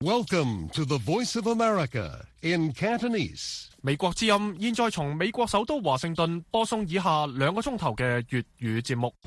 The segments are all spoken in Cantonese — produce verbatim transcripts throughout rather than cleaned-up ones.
Welcome to the Voice of America in Cantonese. 美國之音現在從美國首都華盛頓播送以下兩個鐘頭嘅粵語節目。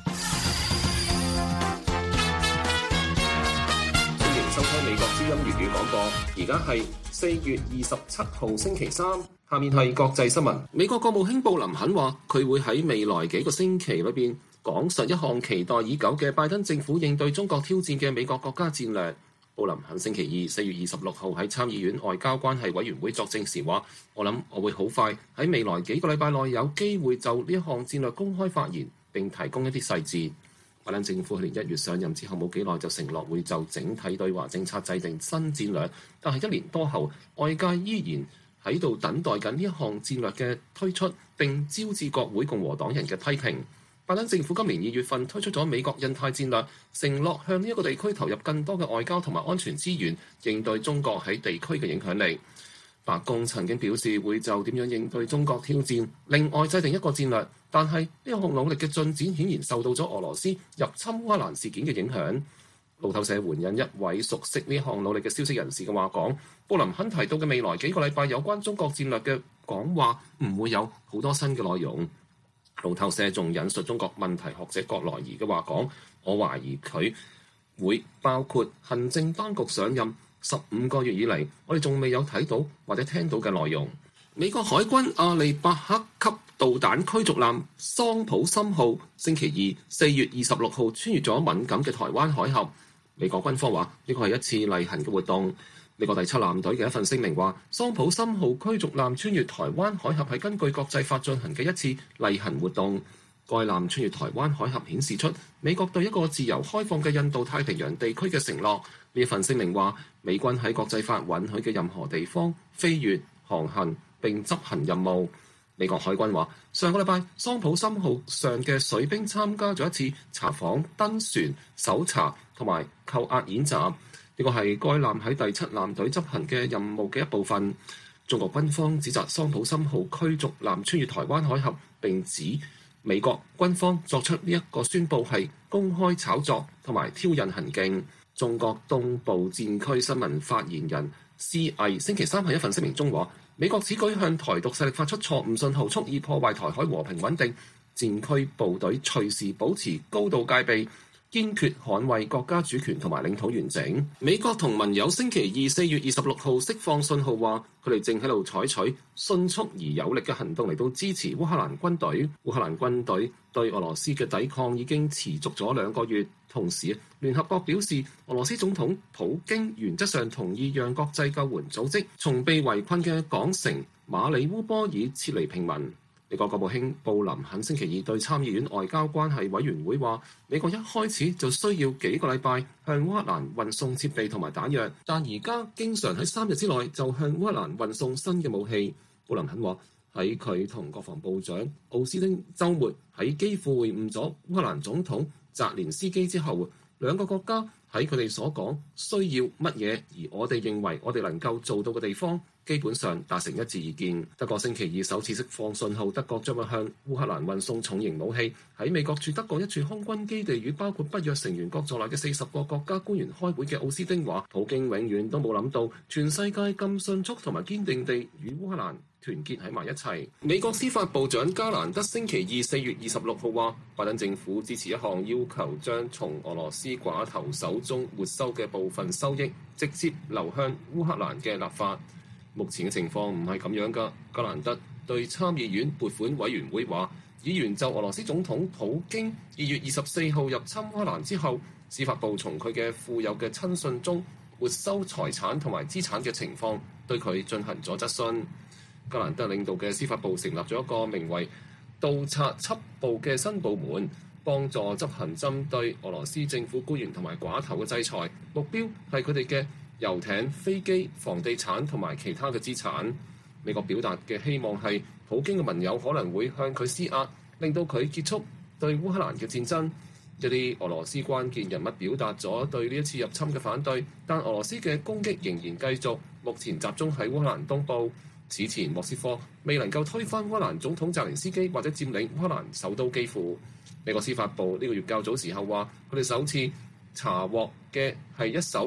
歡迎收聽美國之音粵語廣播，而家係四月二十七號星期三。下面係國際新聞。美國國務卿布林肯話，佢會喺未來幾個星期裏邊講述一項期待已久嘅拜登政府應對中國挑戰嘅美國國家戰略。布林肯星期二四月二十六號喺參議院外交關係委員會作證時話，我諗我會好快喺未來幾個禮拜內有機會就呢一項戰略公開發言，並提供一啲細節。拜登政府去年一月上任之後冇幾耐就承諾會就整體對華政策制定新戰略，但係一年多後，外界依然喺度等待緊呢一項戰略嘅推出，並招致國會共和黨人嘅批評。拜登政府今年二月份推出咗美國印太戰略，承諾向呢一個地區投入更多嘅外交同埋安全資源，應對中國喺地區嘅影響力。白宮曾經表示會就點樣應對中國挑戰，另外制定一個戰略，但係呢一項努力嘅進展顯然受到咗俄羅斯入侵烏克蘭事件嘅影響。路透社援引一位熟悉呢項努力嘅消息人士嘅話講，布林肯提到嘅未來幾個禮拜有關中國戰略嘅講話唔會有好多新嘅內容。路透社仲引述中國問題學者葛萊儀嘅話講，我懷疑佢會包括行政當局上任十五個月以嚟，我哋仲未有睇到或者聽到嘅內容。美國海軍阿利伯克級導彈驅逐艦桑普森號星期二四月二十六號穿越咗敏感嘅台灣海峽。美國軍方話呢個係一次例行嘅活動。美國第七艦隊嘅一份聲明話，桑普森號驅逐艦穿越台灣海峽係根據國際法進行嘅一次例行活動。該艦穿越台灣海峽顯示出美國對一個自由開放嘅印度太平洋地區嘅承諾。呢份聲明話，美軍喺國際法允許嘅任何地方飛越、航行並執行任務。美國海軍話，上個禮拜桑普森號上嘅水兵參加咗一次查訪、登船、搜查同埋扣押演習。呢個係該艦喺第七艦隊執行嘅任務嘅一部分。中國軍方指責桑普森號驅逐艦穿越台灣海峽，並指美國軍方作出呢一個宣佈係公開炒作同埋挑釁行徑。中國東部戰區新聞發言人施毅星期三喺一份聲明中話，美國此舉向台獨勢力發出錯誤信號，蓄意破壞台海和平穩定。戰區部隊隨時保持高度戒備，堅決捍衛國家主權同埋領土完整。美國同盟友星期二四月二十六號釋放信號，話佢哋正喺度採取迅速而有力嘅行動嚟到支持烏克蘭軍隊。烏克蘭軍隊對俄羅斯嘅抵抗已經持續咗兩個月。同時，聯合國表示，俄羅斯總統普京原則上同意讓國際救援組織從被圍困嘅港城馬里烏波爾撤離平民。美國國務卿布林肯星期二對參議院外交關係委員會話，美國一開始就需要幾個禮拜向烏克蘭運送設備同埋彈藥，但而家經常喺三日之內就向烏克蘭運送新嘅武器。布林肯話，喺佢同國防部長奧斯汀週末喺基輔會晤咗烏克蘭總統澤連斯基之後，兩個國家喺佢哋所講需要乜嘢，而我哋認為我哋能夠做到嘅地方，基本上達成一致意見。德國星期二首次釋放信號，德國將會向烏克蘭運送重型武器。喺美國駐德國一處空軍基地與包括北約成員國在內嘅四十個國家官員開會嘅奧斯汀話，普京永遠都冇諗到全世界咁迅速同埋堅定地與烏克蘭團結喺埋一齊。美國司法部長加蘭德星期二四月二十六號話，拜登政府支持一項要求將從俄羅斯寡頭手中沒收嘅部分收益直接流向烏克蘭嘅立法。目前嘅情況唔係咁樣㗎。加蘭德對參議院撥款委員會話，議員就俄羅斯總統普京二月二十四號入侵烏克蘭之後，司法部從佢嘅富有嘅親信中沒收財產同埋資產嘅情況，對佢進行咗質詢。加蘭德領導嘅司法部成立咗一個名為盜賊緝捕嘅新部門，幫助執行針對俄羅斯政府官員同埋寡頭嘅制裁，目標係佢哋嘅遊艇、飛機、房地產同埋其他嘅資產。美國表達嘅希望係普京嘅盟友可能會向佢施壓，令到佢結束對烏克蘭嘅戰爭。一啲俄羅斯關鍵人物表達咗對呢一次入侵嘅反對，但俄羅斯嘅攻擊仍然繼續，目前集中喺烏克蘭東部。此前莫斯科未能夠推翻烏克蘭總統澤連斯基或者佔領烏克蘭首都基輔。美國司法部呢個月較早時候話，佢哋首次查獲嘅係一艘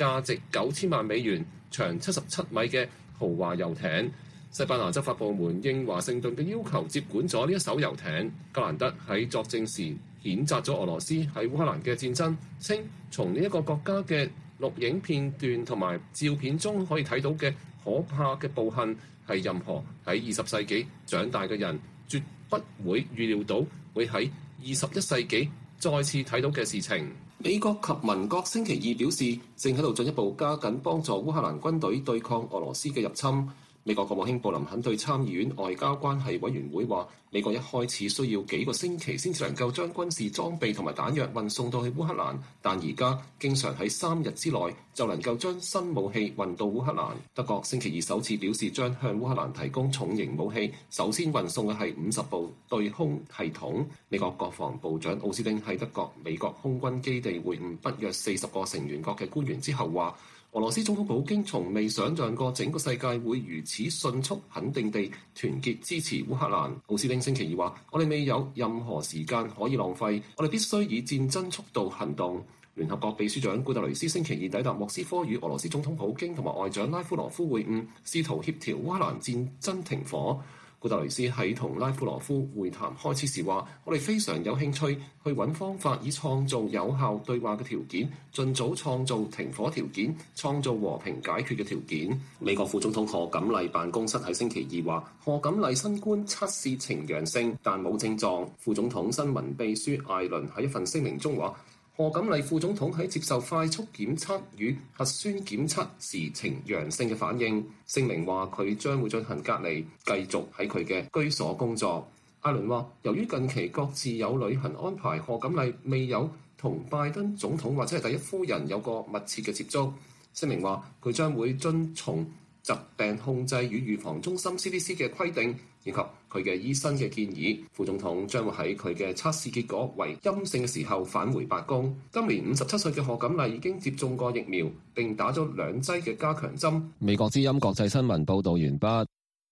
價值九千萬美元、長七十七米嘅豪華遊艇。西班牙執法部門應華盛頓嘅要求接管咗呢一艘遊艇。格蘭德喺作證時譴責咗俄羅斯喺烏克蘭嘅戰爭，稱從呢一個國家嘅錄影片段同埋照片中可以睇到嘅可怕嘅暴行係任何喺二十世紀長大嘅人絕不會預料到會喺二十一世紀再次睇到嘅事情。美國及盟國星期二表示，正喺度進一步加緊幫助烏克蘭軍隊對抗俄羅斯嘅入侵。美國國務卿布林肯對參議院外交關係委員會話，美國一開始需要幾個星期先至能夠將軍事裝備同埋彈藥運送到去烏克蘭，但而家經常喺三日之內就能夠將新武器運到烏克蘭。德國星期二首次表示將向烏克蘭提供重型武器，首先運送嘅係五十部對空系統。美國國防部長奧斯汀喺德國美國空軍基地會晤北約四十個成員國嘅官員之後話，俄羅斯總統普京從未想象過整個世界會如此迅速肯定地團結支持烏克蘭。奧斯汀星期二話，我哋未有任何時間可以浪費，我哋必須以戰爭速度行動。聯合國秘書長古特雷斯星期二抵達莫斯科，與俄羅斯總統普京同埋外長拉夫羅夫會晤，試圖協調烏克蘭戰爭停火。古特雷斯喺同拉夫羅夫會談開始時話，我哋非常有興趣去揾方法，以創造有效對話嘅條件，盡早創造停火條件，創造和平解決嘅條件。美國副總統賀錦麗辦公室喺星期二話，賀錦麗新冠測試呈陽性，但冇症狀。副總統新聞秘書艾倫喺一份聲明中話，賀錦麗副總統喺接受快速檢測與核酸檢測時呈陽性嘅反應。聲明話佢將會進行隔離，繼續喺佢嘅居所工作。艾倫話，由於近期各自有旅行安排，賀錦麗未有同拜登總統或者係第一夫人有過密切嘅接觸。聲明話佢將會遵從疾病控制與預防中心 C D C 嘅規定，以及佢嘅醫生嘅建議。副總統將會喺佢嘅測試結果為陰性嘅時候返回白宮。今年五十七歲嘅賀錦麗已經接種過疫苗，並打咗兩劑嘅加強針。美國之音國際新聞報導完畢。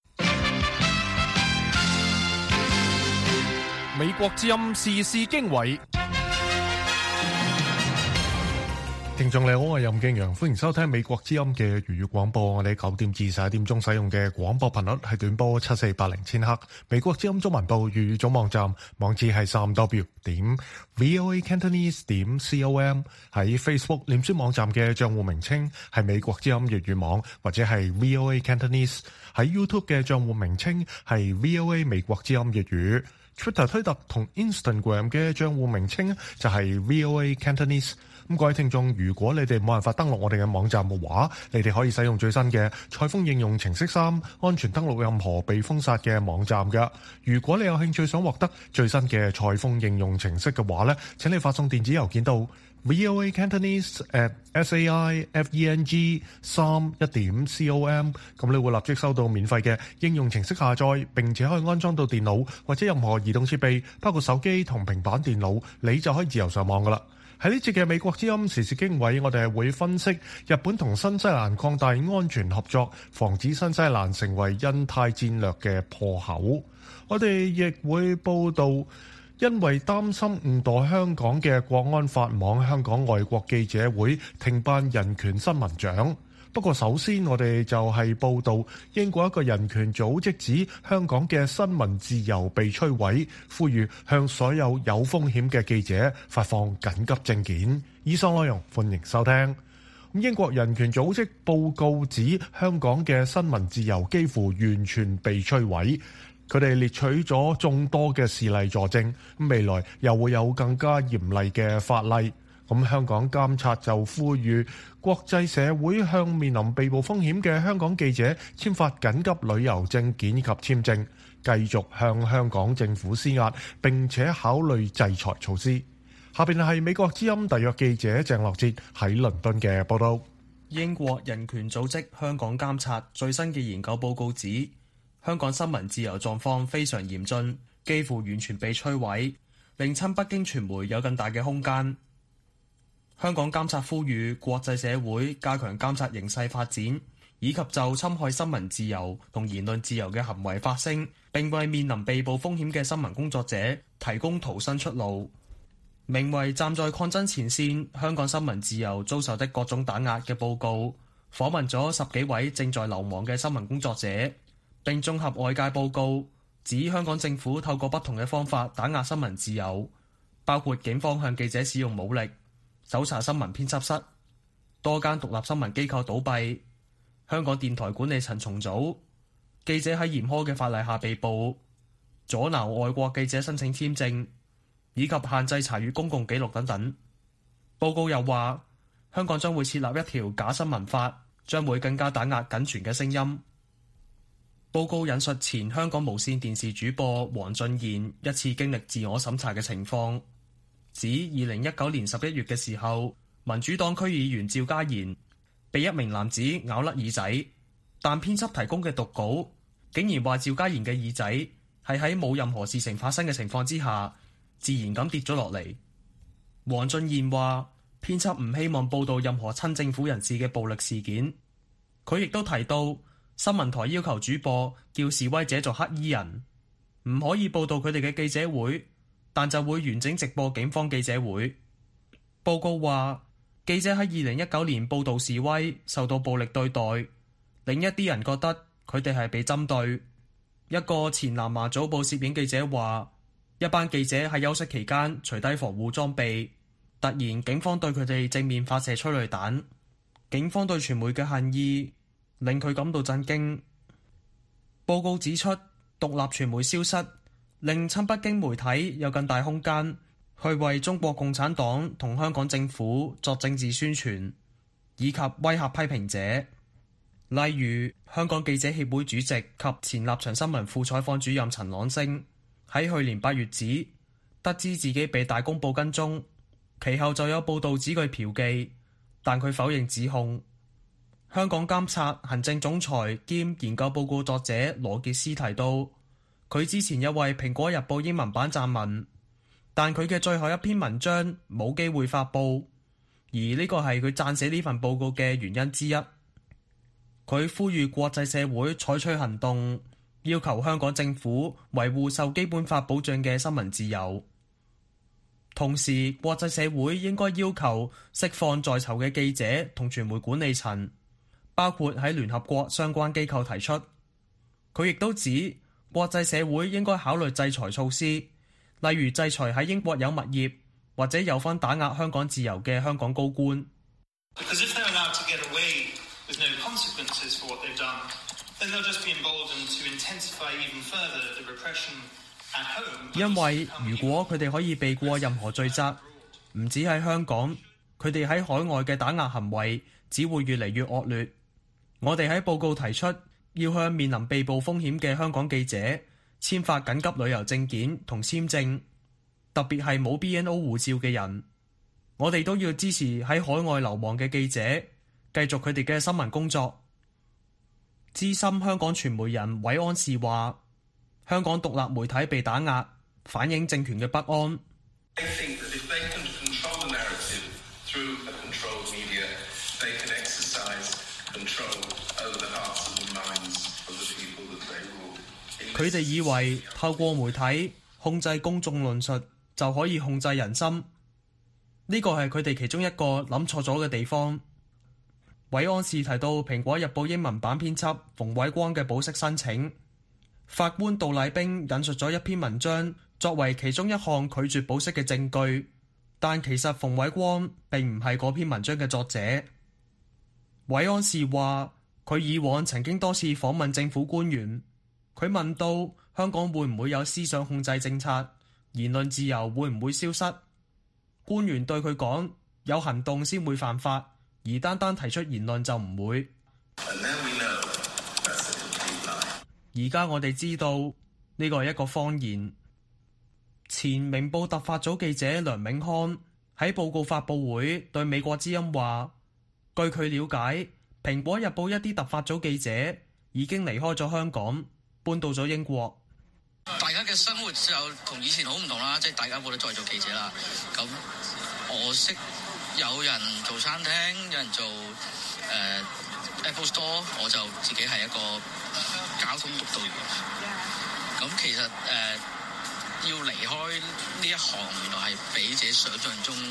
美國之音時事經緯。 聽眾你好，我係任敬陽，歡迎收聽美國之音嘅粵語廣播。我哋九點至十一點鐘使用嘅廣播頻率係短波七四八零千赫。美國之音中文部粵語總網站網址係三 w 點 voa cantonese 點 com。喺 Facebook 臉書網站嘅賬戶名稱係美國之音粵語網或者係 voa cantonese。喺 YouTube 嘅賬戶名稱係 voa 美國之音粵語。Twitter 推特同 Instagram 嘅賬戶名稱就係 voa cantonese。咁各位聽眾，如果你哋冇辦法登錄我哋嘅網站嘅話，你哋可以使用最新嘅采風應用程式三，安全登錄任何被封殺嘅網站㗎。如果你有興趣想獲得最新嘅采風應用程式嘅話咧，請你發送電子郵件到 voa cantonese at saifeng 三一點 com， 咁你會立即收到免費嘅應用程式下載，並且可以安裝到電腦或者任何移動設備，包括手機同平板電腦，你就可以自由上網㗎喇。喺呢節嘅美國之音時事經緯，我哋係會分析日本同新西蘭擴大安全合作，防止新西蘭成為印太戰略嘅破口。我哋亦會報道，因為擔心誤墮香港嘅國安法網，香港外國記者會停辦人權新聞獎。不過首先我哋就係報道英國一個人權組織指香港嘅新聞自由被摧毀，呼籲向所有有風險嘅記者發放緊急證件。以上內容歡迎收聽。英國人權組織報告指香港嘅新聞自由幾乎完全被摧毀，佢哋列取咗眾多嘅事例佐證，未來又會有更加嚴厲嘅法例。咁香港監察就呼籲國際社會向面臨被捕風險嘅香港記者簽發緊急旅遊證件及簽證，繼續向香港政府施壓，並且考慮制裁措施。下邊係美國之音特約記者鄭樂哲喺倫敦嘅報道。 英國人權組織香港監察最新嘅研究報告指，香港新聞自由狀況非常嚴峻，幾乎完全被摧毀，令親北京傳媒有更大嘅空間。香港監察呼籲國際社會加強監察形勢發展，以及就侵害新聞自由同言論自由嘅行為發聲，並為面臨被捕風險嘅新聞工作者提供逃生出路。 名為《站在抗爭前線：香港新聞自由遭受的各種打壓》嘅報告，訪問咗十幾位正在流亡嘅新聞工作者，並綜合外界報告，指香港政府透過不同嘅方法打壓新聞自由，包括警方向記者使用武力、搜查新聞編輯室、多間獨立新聞機構倒閉、香港電台管理層重組、記者喺嚴苛嘅法例下被捕、阻撓外國記者申請簽證，以及限制查閱公共記錄等等。報告又話，香港將會設立一條假新聞法，將會更加打壓僅存嘅聲音。報告引述前香港無線電視主播黃俊賢一次經歷自我審查嘅情況，指二零一九年十一月嘅時候，民主黨區議員趙家賢被一名男子咬甩耳仔，但編輯提供嘅讀稿竟然話趙家賢嘅耳仔係喺冇任何事情發生嘅情況之下，自然咁跌咗落嚟。黃俊賢話，編輯唔希望報導任何親政府人士嘅暴力事件。佢亦都提到，新聞台要求主播叫示威者做黑衣人，唔可以報導佢哋嘅記者會，但就會完整直播警方記者會。報告話，記者喺二零一九年報導示威受到暴力對待，另一啲人覺得佢哋係被針對。一個前南華早報攝影記者話，一班記者喺休息期間除低防護裝備，突然警方對佢哋正面發射催淚彈。警方對傳媒嘅恨意令佢感到震驚。報告指出，獨立傳媒消失，令親北京媒體有更大空間去為中國共產黨同香港政府作政治宣傳，以及威嚇批評者。例如，香港記者協會主席及前立場新聞副採訪主任陳朗昇喺去年八月指，得知自己被大公報跟蹤，其後就有報道指佢嫖妓，但佢否認指控。香港監察行政總裁兼研究報告作者羅傑斯提到，佢之前有為《蘋果日報》英文版撰文，但佢嘅最後一篇文章冇機會發佈，而呢個係佢撰寫呢份報告嘅原因之一。佢呼籲國際社會採取行動，要求香港政府維護受基本法保障嘅新聞自由。同時，國際社會應該要求釋放在囚嘅記者同傳媒管理層，包括喺聯合國相關機構提出。佢亦都指，國際社會應該考慮制裁措施，例如制裁喺英國有物業或者有份打壓香港自由嘅香港高官。因為如果佢哋可以避過任何罪責，唔止喺香港，佢哋喺海外嘅打壓行為只會越嚟越惡劣。我哋喺報告提出，要向面臨被捕風險嘅香港記者簽發緊急旅遊證件同簽證，特別係冇 B N O 護照嘅人。我哋都要支持喺海外流亡嘅記者繼續佢哋嘅新聞工作。資深香港傳媒人韋安士話，香港獨立媒體被打壓，反映政權嘅不安。佢哋以為透過媒體控制公眾論述就可以控制人心，呢個係佢哋其中一個諗錯咗嘅地方。韋安士提到《蘋果日報》英文版編輯馮偉光嘅保釋申請，法官杜麗冰引述咗一篇文章作為其中一項拒絕保釋嘅證據，但其實馮偉光並唔係嗰篇文章嘅作者。韋安士話，佢以往曾經多次訪問政府官員，佢問到香港會唔會有思想控制政策，言論自由會唔會消失？官員對佢講，有行動先會犯法，而單單提出言論就唔會。而家我哋知道呢個係一個謊言。前明報突發組記者梁永康喺報告發佈會對美國之音話，據佢了解，蘋果日報一啲突發組記者已經離開咗香港，搬到咗英國。 大家嘅生活就同以前好唔同啦，即係大家冇得再做記者啦。咁我識有人做餐廳，有人做誒、呃、Apple Store， 我就自己係一個交通督導員。咁其實誒、呃、 要離開呢一行，原來係比自己想象中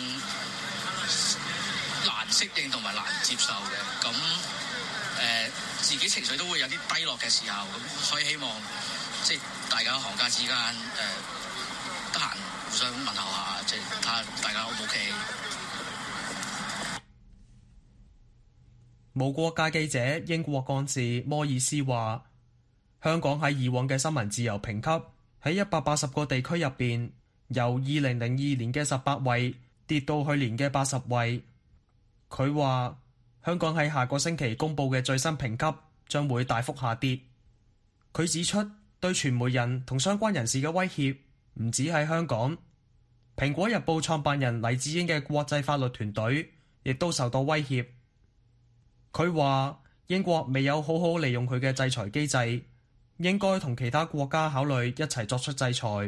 難適應同埋難接受嘅。咁誒、呃，自己情緒都會有啲低落嘅時候，咁所以希望即係大家行家之間誒得閒互相問候下，即係睇下大家 O 唔 OK。 無國界記者英國幹事摩爾斯話：香港喺以往嘅新聞自由評級喺一百八十個地區入邊，由二零零二年嘅十八位跌到去年嘅八十位。佢話香港喺下個星期公佈嘅最新評級將會大幅下跌。佢指出，對傳媒人同相關人士嘅威脅唔止喺香港，蘋果日報創辦人黎智英嘅國際法律團隊亦都受到威脅。佢話英國未有好好利用佢嘅制裁機制，應該同其他國家考慮一齊作出制裁。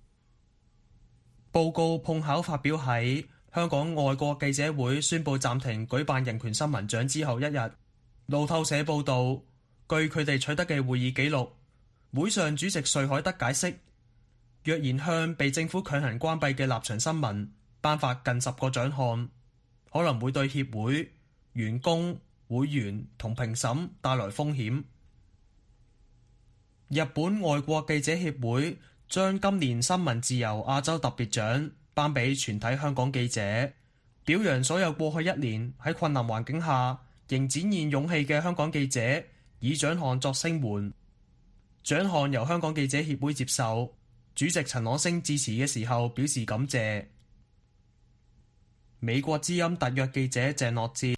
報告碰巧發表喺香港外國記者會宣布暫停舉辦人權新聞獎之後一日。路透社報導，據佢哋取得嘅會議記錄，會上主席瑞海德解釋，若然向被政府強行關閉嘅立場新聞頒發近十個獎項，可能會對協會、員工、會員同評審帶來風險。日本外國記者協會將今年新聞自由亞洲特別獎頒俾全體香港記者，表揚所有過去一年喺困難環境下仍展現勇氣嘅香港記者，以獎項作聲援。獎項由香港記者協會接受，主席陳朗昇致辭嘅時候表示感謝。美國之音特約記者鄭樂志。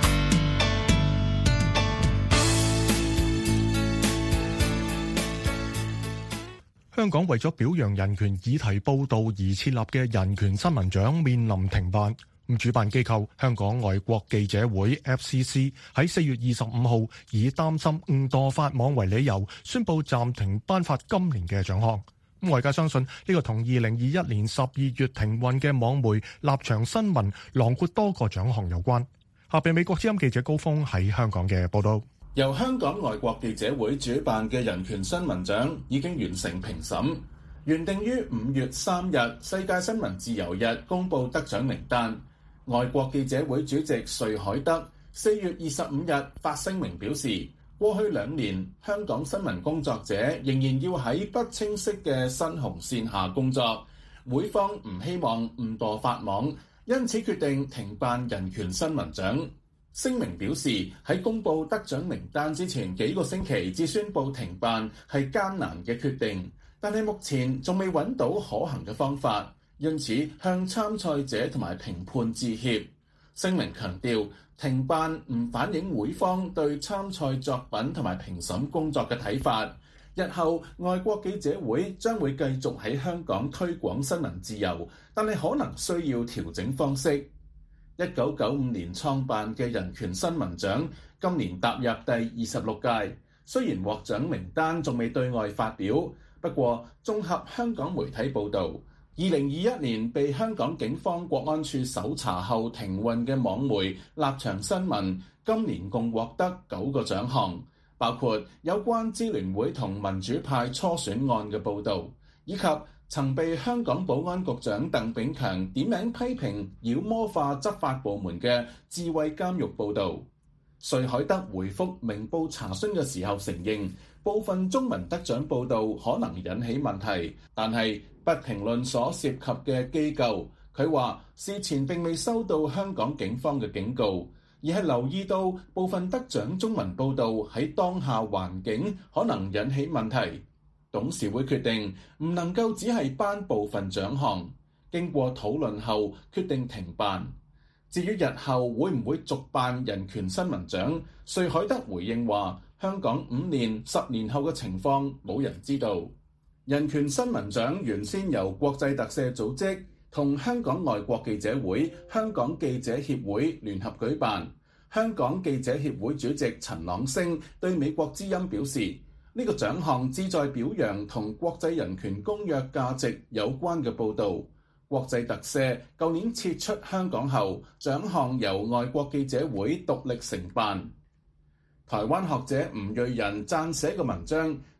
香港為咗表揚人權議題報導而設立嘅人權新聞獎面臨停辦。咁主辦機構香港外國記者會 F C C 喺四月二十五號以擔心誤墮法網為理由，宣布暫停頒發今年嘅獎項。外界相信呢個同二零二一年十二月停運嘅網媒立場新聞囊括多個獎項有關。下邊美國之音記者高峰喺香港嘅報導。 由香港外國記者會主辦嘅人權新聞獎已經完成評審，原定於五月三日世界新聞自由日公佈得獎名單。外國記者會主席瑞海德四月二十五日發聲明表示，過去兩年香港新聞工作者仍然要喺不清晰嘅新紅線下工作，會方唔希望誤墮法網，因此決定停辦人權新聞獎。聲明表示，喺公佈得獎名單之前幾個星期至宣布停辦係艱難嘅決定，但係目前仲未揾到可行嘅方法，因此向參賽者同埋評判致歉。聲明強調，停辦唔反映會方對參賽作品同埋評審工作嘅睇法。日後外國記者會將會繼續喺香港推廣新聞自由，但係可能需要調整方式。一九九五年創辦嘅人權新聞獎今年踏入第二十六屆，雖然獲獎名單仲未對外發表，不過綜合香港媒體報導，二零二一年被香港警方國安處搜查後停運嘅網媒立場新聞今年共獲得九個獎項，包括有關支聯會同民主派初選案嘅報導，以及曾被香港保安局長鄧炳強點名批評妖魔化執法部門嘅智慧監獄報導。瑞海德回覆明報查詢嘅時候承認，部分中文得獎報導可能引起問題，但係不評論所涉及嘅機構。佢話事前並未收到香港警方嘅警告，而係留意到部分得獎中文報導喺當下環境可能引起問題。董事會決定唔能夠只係頒部分獎項，經過討論後決定停辦。至於日後會唔會續辦人權新聞獎，瑞海德回應話：香港五年、十年後嘅情況冇人知道。人權新聞獎原先由國際特赦組織同香港外國記者會、香港記者協會聯合舉辦。香港記者協會主席陳朗昇對美國之音表示，呢個獎項旨在表揚同國際人權公約價值有關嘅報導。國際特赦舊年撤出香港後，獎項由外國記者會獨立承辦。台灣學者吳瑞仁撰寫嘅文章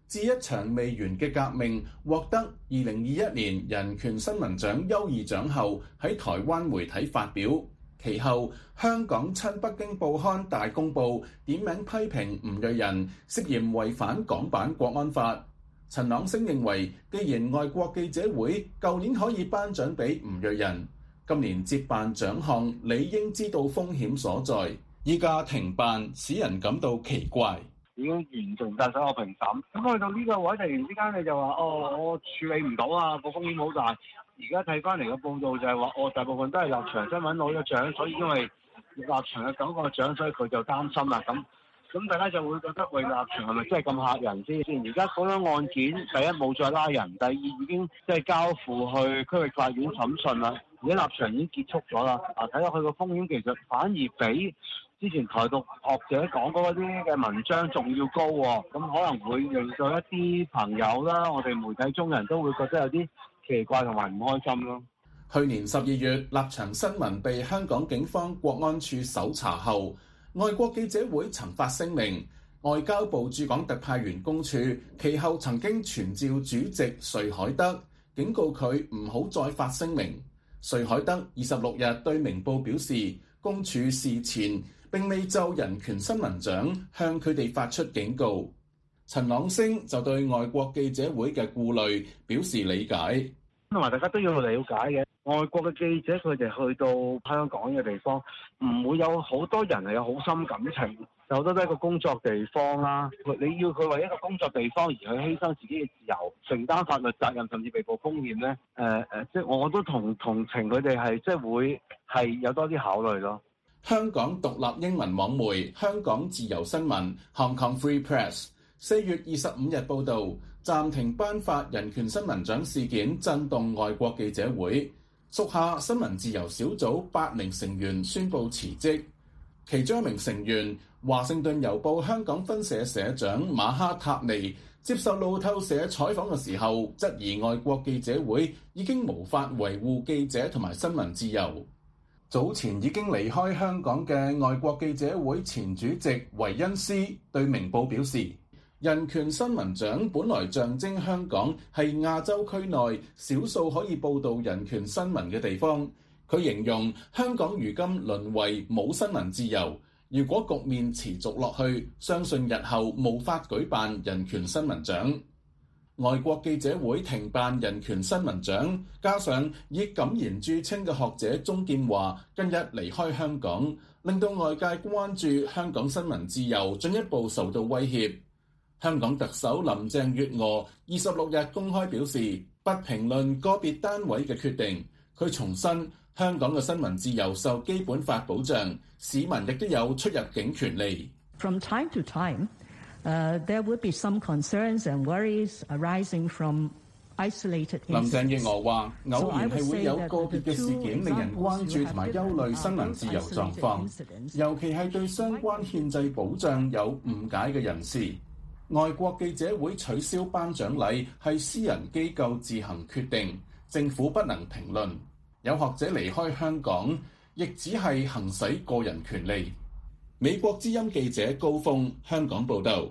致一場未完嘅革命獲得二零二一年人權新聞獎優異獎後，喺台灣媒體發表。其後，香港親北京報刊大公報點名批評吳瑞仁涉嫌違反港版國安法。陳朗昇認為，既然外國記者會舊年可以頒獎俾吳瑞仁，今年接辦獎項理應知道風險所在，依家停辦使人感到奇怪。 已經完成晒所有評審，咁去到呢個位突然之間你就話哦，我處理唔到啊，個風險好大。而家睇翻嚟嘅報道就係話，哦，大部分都係立場新聞攞咗獎，所以因為立場嘅九個獎，所以佢就擔心啦。咁咁大家就會覺得，喂，立場係咪真係咁嚇人先？而家嗰單案件，第一冇再拉人，第二已經即係交付去區域法院審訊啦。而家立場已經結束咗啦。啊，睇落去個風險其實反而比之前台獨學者講嗰啲嘅文章仲要高喎。咁可能會令到一啲朋友啦，我哋媒體中人都會覺得有啲奇怪同埋唔開心咯。 去年十二月，立場新聞被香港警方國安處搜查後，外國記者會曾發聲明，外交部駐港特派員公署其後曾經傳召主席瑞海德，警告佢唔好再發聲明。瑞海德二十六日對明報表示，公署事前並未就人權新聞獎向佢哋發出警告。陳朗昇就對外國記者會嘅顧慮表示理解， 同埋大家都要了解嘅，外國嘅記者佢哋去到香港嘅地方，唔會有好多人係有好深感情，有好多都係一個工作地方啦。你要佢為一個工作地方而去犧牲自己嘅自由，承擔法律責任，甚至被捕風險咧，誒、呃、誒，即係我都同同情佢哋係即係會係有多啲考慮咯。 香港獨立英文網媒香港自由新聞 Hong Kong Free Press 四月二十五日報導，暫停頒發人權新聞獎事件震動外國記者會，屬下新聞自由小組八名成員宣布辭職。其中一名成員華盛頓郵報香港分社社長馬哈塔尼接受路透社採訪嘅時候，質疑外國記者會已經無法維護記者同埋新聞自由。早前已經離開香港嘅外國記者會前主席維恩斯對明報表示，人權新聞獎本來象徵香港係亞洲區內少數可以報導人權新聞嘅地方。佢形容香港如今淪為冇新聞自由，如果局面持續落去，相信日後無法舉辦人權新聞獎。外國記者會停辦人權新聞獎，加上以敢言著稱嘅學者鍾建華近日離開香港，令到外界關注香港新聞自由進一步受到威脅。香港特首林鄭月娥二十六日公開表示，不評論個別單位嘅決定。佢重申香港嘅新聞自由受基本法保障，市民亦都有出入境權利。 From time to time, uh, there would be some concerns and worries arising from isolated incidents. 林鄭月娥話：偶然係會有個別嘅事件令人關注同埋憂慮新聞自由狀況，尤其係對相關憲制保障有誤解嘅人士。外國記者會取消頒獎禮係私人機構自行決定，政府不能評論。有學者離開香港，亦只係行使個人權利。美國之音記者高峰香港報導。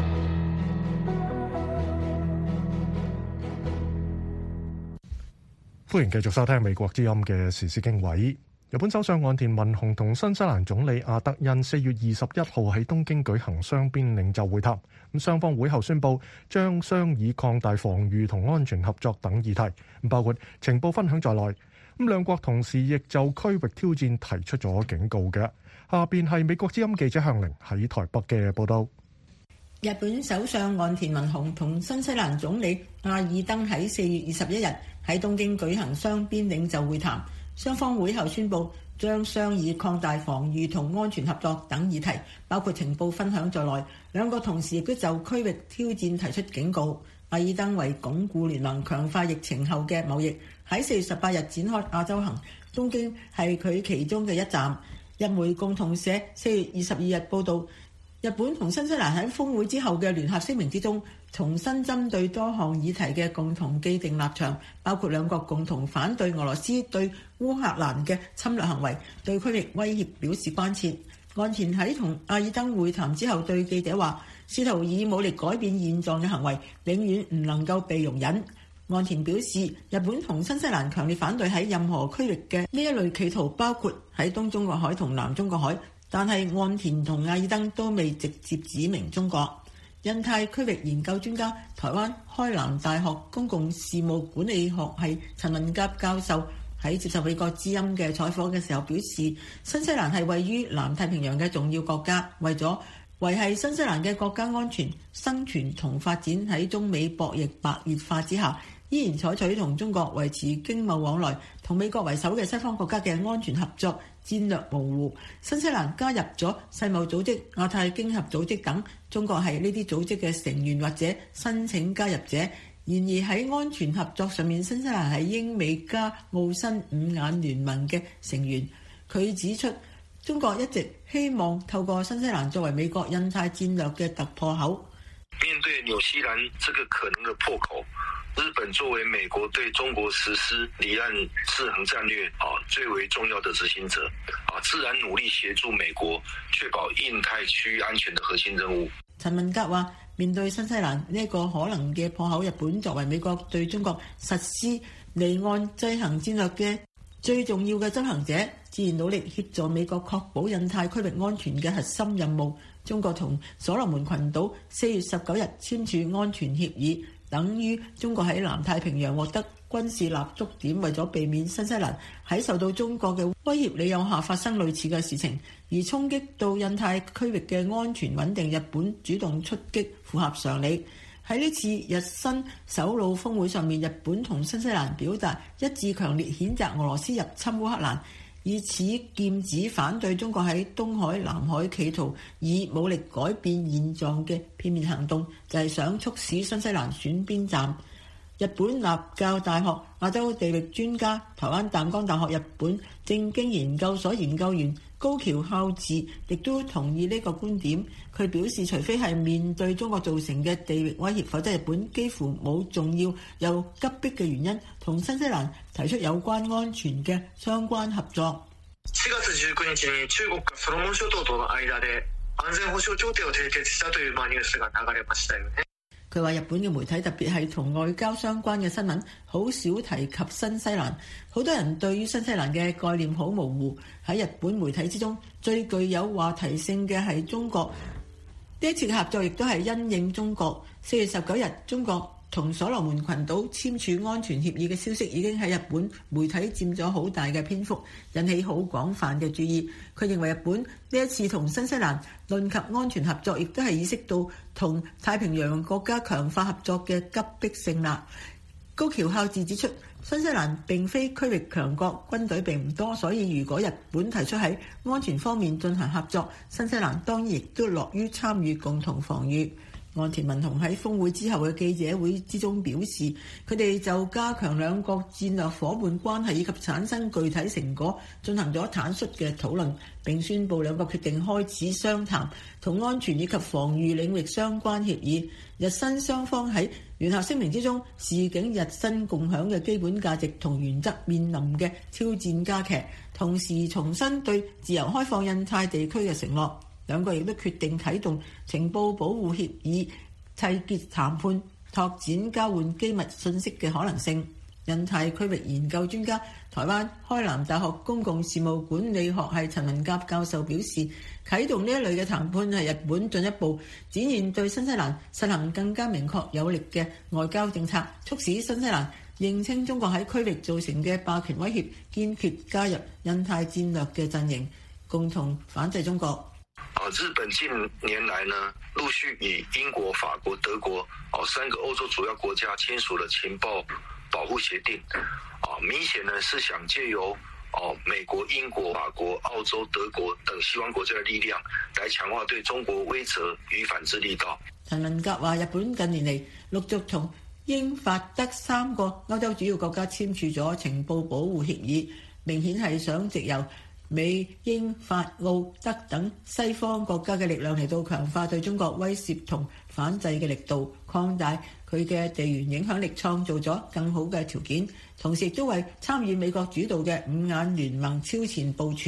歡迎繼續收聽美國之音嘅時事經緯。日本首相岸田文雄同新西蘭總理阿德恩四月二十一號喺東京舉行雙邊領袖會談，咁雙方會後宣布將商議擴大防禦同安全合作等議題，包括情報分享在內。咁兩國同時亦就區域挑戰提出咗警告嘅。下邊係美國之音記者向玲喺台北嘅報道。 日本首相岸田文雄同新西蘭總理阿爾登喺四月二十一日喺東京舉行雙邊領袖會談。雙方會後宣布將商議擴大防禦同安全合作等議題，包括情報分享在內。兩個同時亦都就區域挑戰提出警告。阿爾登為鞏固聯盟強化疫情後嘅貿易，喺四月十八日展開亞洲行，東京係佢其中嘅一站。日媒共同社四月二十二日報導，日本同新西蘭喺峰會之後嘅聯合聲明之中，重新針對多項議題嘅共同既定立場，包括兩國共同反對俄羅斯對烏克蘭嘅侵略行為，對區域威脅表示關切。岸田喺同阿爾登會談之後對記者話， 試圖以武力改變現狀嘅行為，永遠唔能夠被容忍。岸田表示，日本同新西蘭強烈反對喺任何區域嘅呢一類企圖，包括喺東中國海同南中國海。但係岸田同阿爾登都未直接指明中國。印太區域研究專家、台灣開南大學公共事務管理學系陳文甲教授喺接受美國之音嘅採訪嘅時候表示，新西蘭係位於南太平洋嘅重要國家，為咗維繫新西蘭嘅國家安全、生存同發展，喺中美博弈白熱化之下，依然採取同中國維持經貿往來、同美國為首嘅西方國家嘅安全合作戰略模糊。新西蘭加入咗世貿組織、亞太經合組織等，中國係呢啲組織嘅成員或者申請加入者。然而喺安全合作上面，新西蘭係英美加澳新五眼聯盟嘅成員。佢指出，中國一直希望透過新西蘭作為美國印太戰略嘅突破口。 面對紐西蘭這個可能的破口，日本作為美國對中國實施離岸制衡戰略啊最為重要的執行者啊，自然努力協助美國確保印太區安全的核心任務。 陳文甲話，面對新西蘭呢一個可能嘅破口，日本作為美國對中國實施離岸制衡戰略嘅最重要嘅執行者，自然努力協助美國確保印太區域安全嘅核心任務。中國同所羅門群島四月十九日簽署安全協議，等於中國喺南太平洋獲得軍事立足點。為咗避免新西蘭喺受到中國嘅威脅利誘下發生類似嘅事情，而衝擊到印太區域嘅安全穩定，日本主動出擊符合常理。喺呢次日新首腦峰會上面，日本同新西蘭表達一致強烈譴責俄羅斯入侵烏克蘭，以此劍指反對中國喺東海、南海企圖以武力改變現狀嘅片面行動，就係、是、想促使新西蘭選邊站。日本立教大學亞洲地域專家、台灣淡江大學日本政經研究所研究員高橋孝志亦都同意呢個觀點。佢表示，除非係面對中國造成嘅地域威脅，否則日本幾乎冇重要又急迫嘅原因同新西蘭提出有關安全嘅相關合作。 しがつじゅうくにちに中國がソロモン諸島との間で安全保障協定を締結したというニュースが流れましたよね。 佢話日本嘅媒體特別係同外交相關嘅新聞好少提及新西蘭，好多人對於新西蘭嘅概念好模糊。喺日本媒體之中，最具有話題性嘅係中國。呢一次嘅合作亦都係因應中國四月十九日中國同所羅門群島簽署安全協議嘅消息，已經喺日本媒體佔咗好大嘅篇幅，引起好廣泛嘅注意。佢認為日本呢一次同新西蘭論及安全合作，亦都係意識到同太平洋國家強化合作嘅急迫性啦。高橋孝志指出，新西蘭並非區域強國，軍隊並唔多，所以如果日本提出喺安全方面進行合作，新西蘭當然亦都樂於參與共同防禦。岸田文雄喺峰會之後嘅記者會之中表示，佢哋就加強兩國戰略伙伴關係以及產生具體成果進行咗坦率嘅討論，並宣布兩國決定開始商談同安全以及防禦領域相關協議。日新雙方喺聯合聲明之中示警日新共享嘅基本價值同原則面臨嘅挑戰加劇，同時重申對自由開放印太地區嘅承諾。兩個亦都決定啟動情報保護協議締結談判，拓展交換機密信息嘅可能性。印太區域研究專家、台灣開南大學公共事務管理學系陳文甲教授表示，啟動呢一類嘅談判係日本進一步展現對新西蘭實行更加明確有力嘅外交政策，促使新西蘭認清中國喺區域造成嘅霸權威脅，堅決加入印太戰略嘅陣營，共同反制中國。 日本近年來呢，陸續與英國、法國、德國哦三個歐洲主要國家簽署了情報保護協定，啊，明顯呢是想借由哦美國、英國、法國、澳洲、德國等西方國家的力量，來強化對中國威懾與反制力道。 陳文甲話：日本近年嚟陸續同英、法、德三個歐洲主要國家簽署咗情報保護協議，明顯係想藉由美、英、法、澳、德等西方國家嘅力量嚟到強化對中國威懾同反制嘅力度，擴大佢嘅地緣影響力，創造咗更好嘅條件。同時亦都為參與美國主導嘅五眼聯盟超前部署。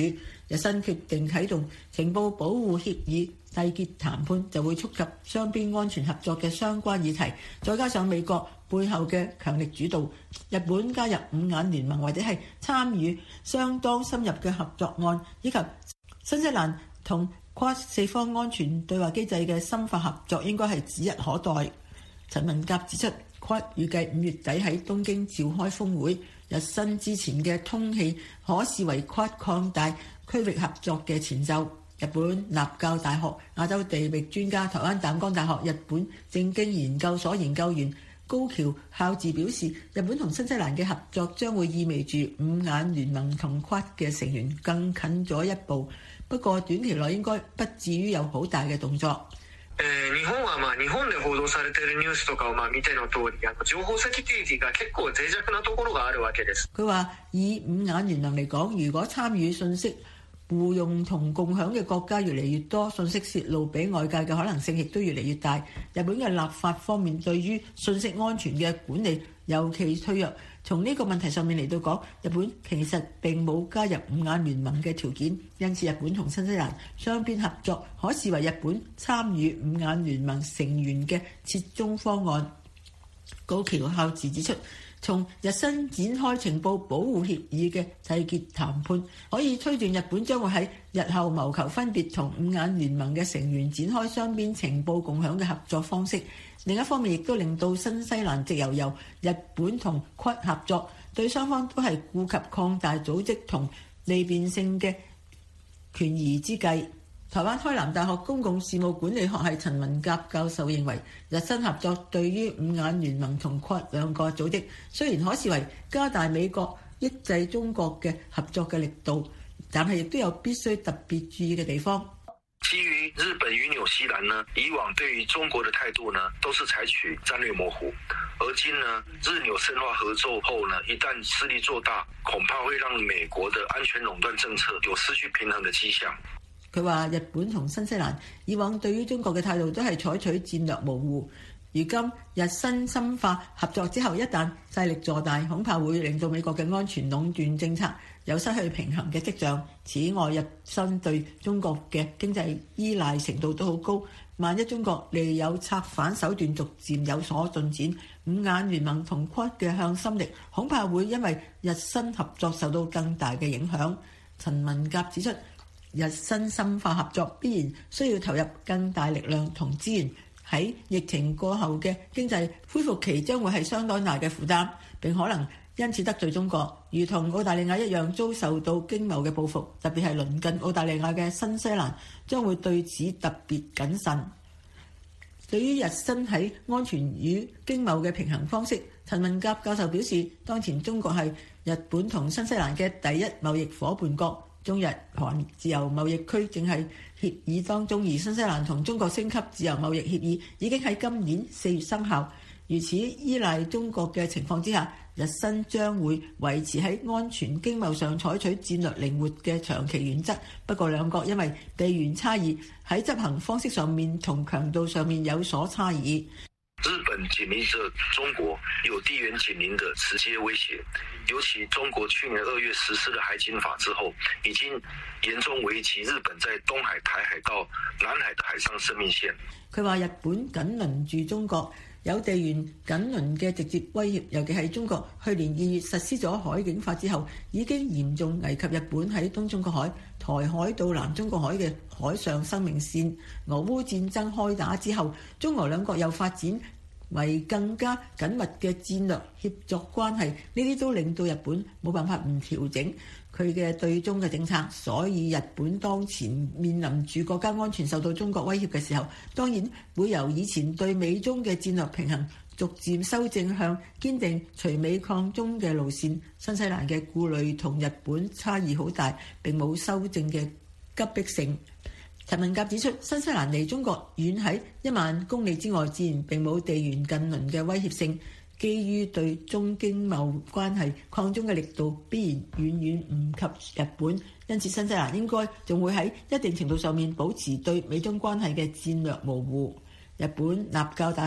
日新決定啟動情報保護協議締結談判，就會觸及雙邊安全合作嘅相關議題，再加上美國背後嘅強力主導，日本加入五眼聯盟或者係參與相當深入嘅合作案，以及新西蘭同跨四方安全對話機制嘅深化合作，應該係指日可待。陳文甲指出，跨預計五月底喺東京召開峰會，日新之前嘅通氣可視為跨擴大區域合作嘅前奏。日本立教大學亞洲地域專家、台灣淡江大學日本政經研究所研究員高橋孝治表示，日本同新西蘭嘅合作將會意味住五眼聯盟同跨嘅成員更近咗一步，不過短期內應該不至於有好大嘅動作。 誒日本はまあ日本で報道されているニュースとかをまあ見ての通り、あの情報セキュリティが結構脆弱なところがあるわけです。 佢話以五眼聯盟嚟講，如果參與信息互用同共享嘅國家越嚟越多，信息泄露俾外界嘅可能性亦都越嚟越大。日本嘅立法方面對於信息安全嘅管理尤其脆弱。從呢個問題上面嚟到講，日本其實並冇加入五眼聯盟嘅條件，因此日本同新西蘭雙邊合作可視為日本參與五眼聯盟成員嘅折中方案。高橋孝治指出，從日新展開情報保護協議嘅締結談判，可以推斷日本將會喺日後謀求分別同五眼聯盟嘅成員展開雙邊情報共享嘅合作方式。另一方面，亦都令到新西蘭藉由由日本同跨合作，對雙方都係顧及擴大組織同利便性嘅權宜之計。台灣開南大學公共事務管理學系陳文甲教授認為，日新合作對於五眼聯盟同跨兩個組織，雖然可視為加大美國抑制中國嘅合作嘅力度，但係亦都有必須特別注意嘅地方。 基於日本與紐西蘭呢，以往對於中國的態度呢，都是採取戰略模糊。而今呢，日紐深化合作後呢，一旦勢力做大，恐怕會讓美國的安全壟斷政策有失去平衡的跡象。 佢話日本同新西蘭以往對於中國嘅態度都係採取戰略模糊，如今日新深化合作之後，一旦勢力坐大，恐怕會令到美國嘅安全壟斷政策有失去平衡嘅跡象。此外，日新對中國嘅經濟依賴程度都好高，萬一中國利有策反手段逐漸有所進展，五眼聯盟同跨嘅向心力恐怕會因為日新合作受到更大嘅影響。陳文甲指出，日新深化合作必然需要投入更大力量同資源，喺疫情過後嘅經濟恢復期將會係相當大嘅負擔，並可能因此得罪中國，如同澳大利亞一樣遭受到經貿嘅報復，特別係鄰近澳大利亞嘅新西蘭將會對此特別謹慎。對於日新喺安全與經貿嘅平衡方式，陳文甲教授表示，當前中國係日本同新西蘭嘅第一貿易夥伴國。中日韓自由貿易區正係協議當中，而新西蘭同中國升級自由貿易協議已經喺今年四月生效。如此依賴中國嘅情況之下，日新將會維持喺安全經貿上採取戰略靈活嘅長期原則。不過兩國因為地緣差異，喺執行方式上面同強度上面有所差異。 日本緊鄰着中國，有地緣緊鄰的直接威脅。尤其中國去年二月實施了海警法之後，已經嚴重危及日本在東海、台海到南海的海上生命線。 佢話日本緊鄰住中國，有地緣緊鄰嘅直接威脅，尤其係中國去年二月實施咗海警法之後，已經嚴重危及日本喺東中國海、台海到南中國海嘅海上生命線。俄烏戰爭開打之後，中俄兩國又發展為更加緊密嘅戰略協作關係，呢啲都令到日本冇辦法唔調整佢嘅對中嘅政策。所以日本當前面臨住國家安全受到中國威脅嘅時候，當然會由以前對美中嘅戰略平衡逐漸修正向堅定除美抗中嘅路線。新西蘭嘅顧慮同日本差異好大，並冇修正嘅急迫性。陳文甲指出，新西蘭離中國遠喺一萬公里之外，自然並冇地緣近鄰嘅威脅性。基於對中經貿關係擴中嘅力度必然遠遠唔及日本，因此新西蘭應該仲會喺一定程度上面保持對美中關係嘅戰略模糊。日本立教大學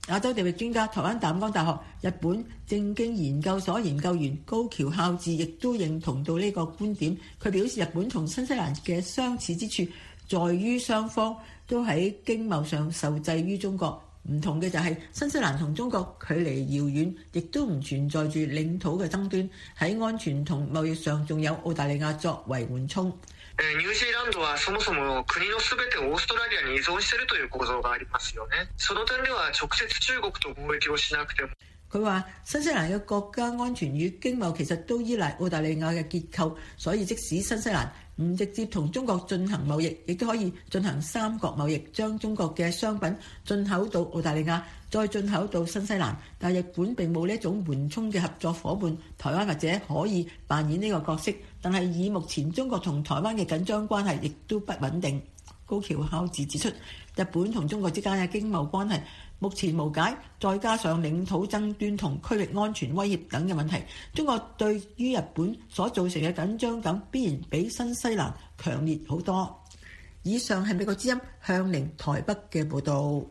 亞洲地域專家、台灣淡江大學日本政經研究所研究員高橋孝志亦都認同到呢個觀點。佢表示，日本同新西蘭嘅相似之處在於雙方都喺經貿上受制於中國，唔同嘅就係新西蘭同中國距離遙遠，亦都唔存在住領土嘅爭端，喺安全同貿易上仲有澳大利亞作為緩衝。 ニュージーランドはそもそも国のすべてをオーストラリアに依存しているという構造がありますよね。その点では直接中國と貿易をしなくても。 佢話新西蘭嘅國家安全與經貿其實都依賴澳大利亞嘅結構，所以即使新西蘭唔直接同中國進行貿易，亦都可以進行三角貿易，將中國嘅商品進口到澳大利亞，再進口到新西蘭。但日本並冇呢一種緩衝嘅合作伙伴，台灣或者可以扮演呢個角色，但係以目前中國同台灣嘅緊張關係，亦都不穩定。高橋孝志指出，日本同中國之間嘅經貿關係目前無解，再加上領土爭端同區域安全威脅等嘅問題，中國對於日本所造成嘅緊張感必然比新西蘭強烈好多。以上係美國之音向寧台北嘅報導。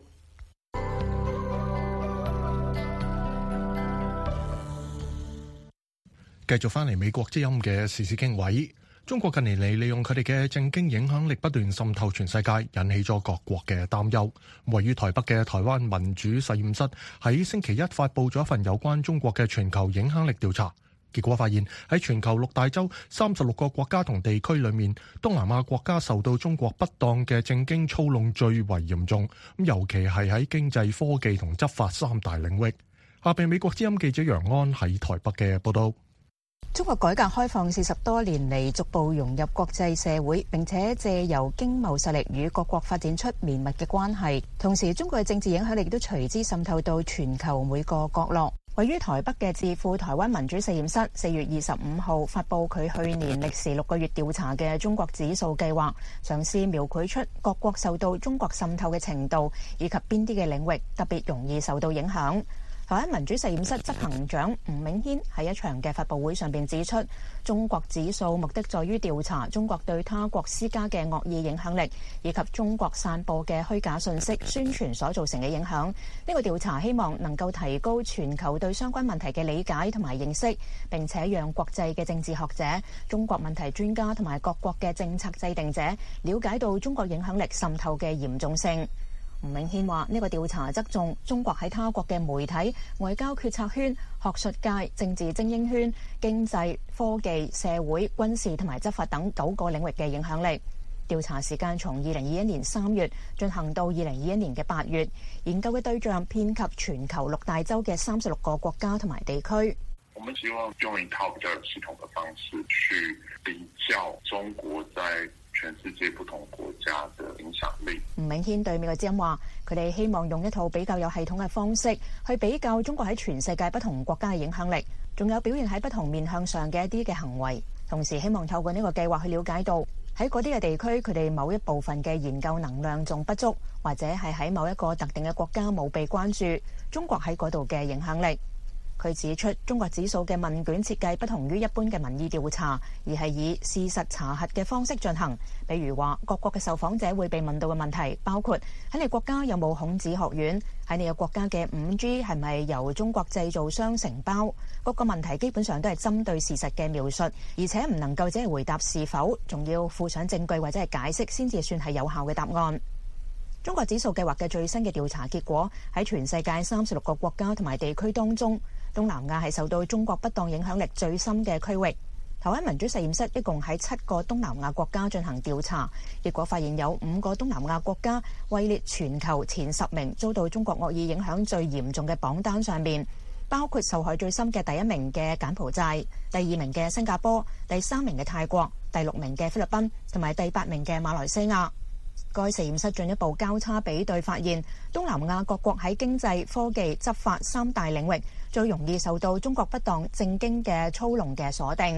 繼續翻嚟美國之音嘅時事經緯。中國近年嚟利用佢哋嘅政經影響力不斷滲透全世界，引起咗各國嘅擔憂。位於台北嘅台灣民主實驗室喺星期一發布咗一份有關中國嘅全球影響力調查，結果發現喺全球六大洲三十六個國家同地區裏面，東南亞國家受到中國不當嘅政經操弄最為嚴重，尤其係喺經濟、科技同執法三大領域。下邊美國之音記者楊安喺台北嘅報道。 中國改革開放四十多年嚟，逐步融入國際社會，並且借由經貿實力與各國發展出綿密嘅關係。同時，中國嘅政治影響力都隨之滲透到全球每個角落。位於台北嘅智庫台灣民主實驗室四月二十五號發布佢去年歷時六個月調查嘅中國指數計劃，嘗試描繪出各國受到中國滲透嘅程度，以及邊啲嘅領域特別容易受到影響。台灣民主實驗室執行長吳銘軒喺一場嘅發佈會上邊指出，中國指數目的在於調查中國對他國施加嘅惡意影響力，以及中國散播嘅虛假信息宣傳所造成嘅影響。呢個調查希望能夠提高全球對相關問題嘅理解同埋認識，並且讓國際嘅政治學者、中國問題專家同埋各國嘅政策制定者了解到中國影響力滲透嘅嚴重性。吳銘軒話：呢個調查側重中國喺他國嘅媒體、外交決策圈、學術界、政治精英圈、經濟、科技、社會、軍事同埋執法等九個領域嘅影響力。調查時間從二零二一年三月進行到二零二一年嘅八月，研究嘅對象遍及全球六大洲嘅三十六個國家同埋地區。 我們希望用一套比較有系統的方式去比較中國在全世界不同國家的影響力。 吳銘軒對美國之音話：佢哋希望用一套比較有系統嘅方式去比較中國喺全世界不同國家嘅影響力，仲有表現喺不同面向上嘅一啲嘅行為。同時希望透過呢個計劃去了解到喺嗰啲嘅地區，佢哋某一部分嘅研究能量仲不足，或者係喺某一個特定嘅國家冇被關注中國喺嗰度嘅影響力。佢指出，中國指數嘅問卷設計不同於一般嘅民意調查，而係以事實查核嘅方式進行。比如話，各國嘅受訪者會被問到嘅問題包括：喺你國家有冇孔子學院？喺你嘅國家嘅五 G 係咪由中國製造商承包？各個問題基本上都係針對事實嘅描述，而且唔能夠只係回答是否，仲要附上證據或者係解釋先至算係有效嘅答案。中國指數計劃嘅最新嘅調查結果，喺全世界三十六個國家同埋地區當中，東南亞係受到中國不當影響力最深嘅區域。台灣民主實驗室一共喺七個東南亞國家進行調查，結果發現有五個東南亞國家位列全球前十名遭到中國惡意影響最嚴重嘅榜單上面，包括受害最深嘅第一名嘅柬埔寨、第二名嘅新加坡、第三名嘅泰國、第六名嘅菲律賓同埋第八名嘅馬來西亞。該實驗室進一步交叉比對，發現東南亞各國喺經濟、科技、執法三大領域最容易受到中國不當政經嘅操弄嘅鎖定。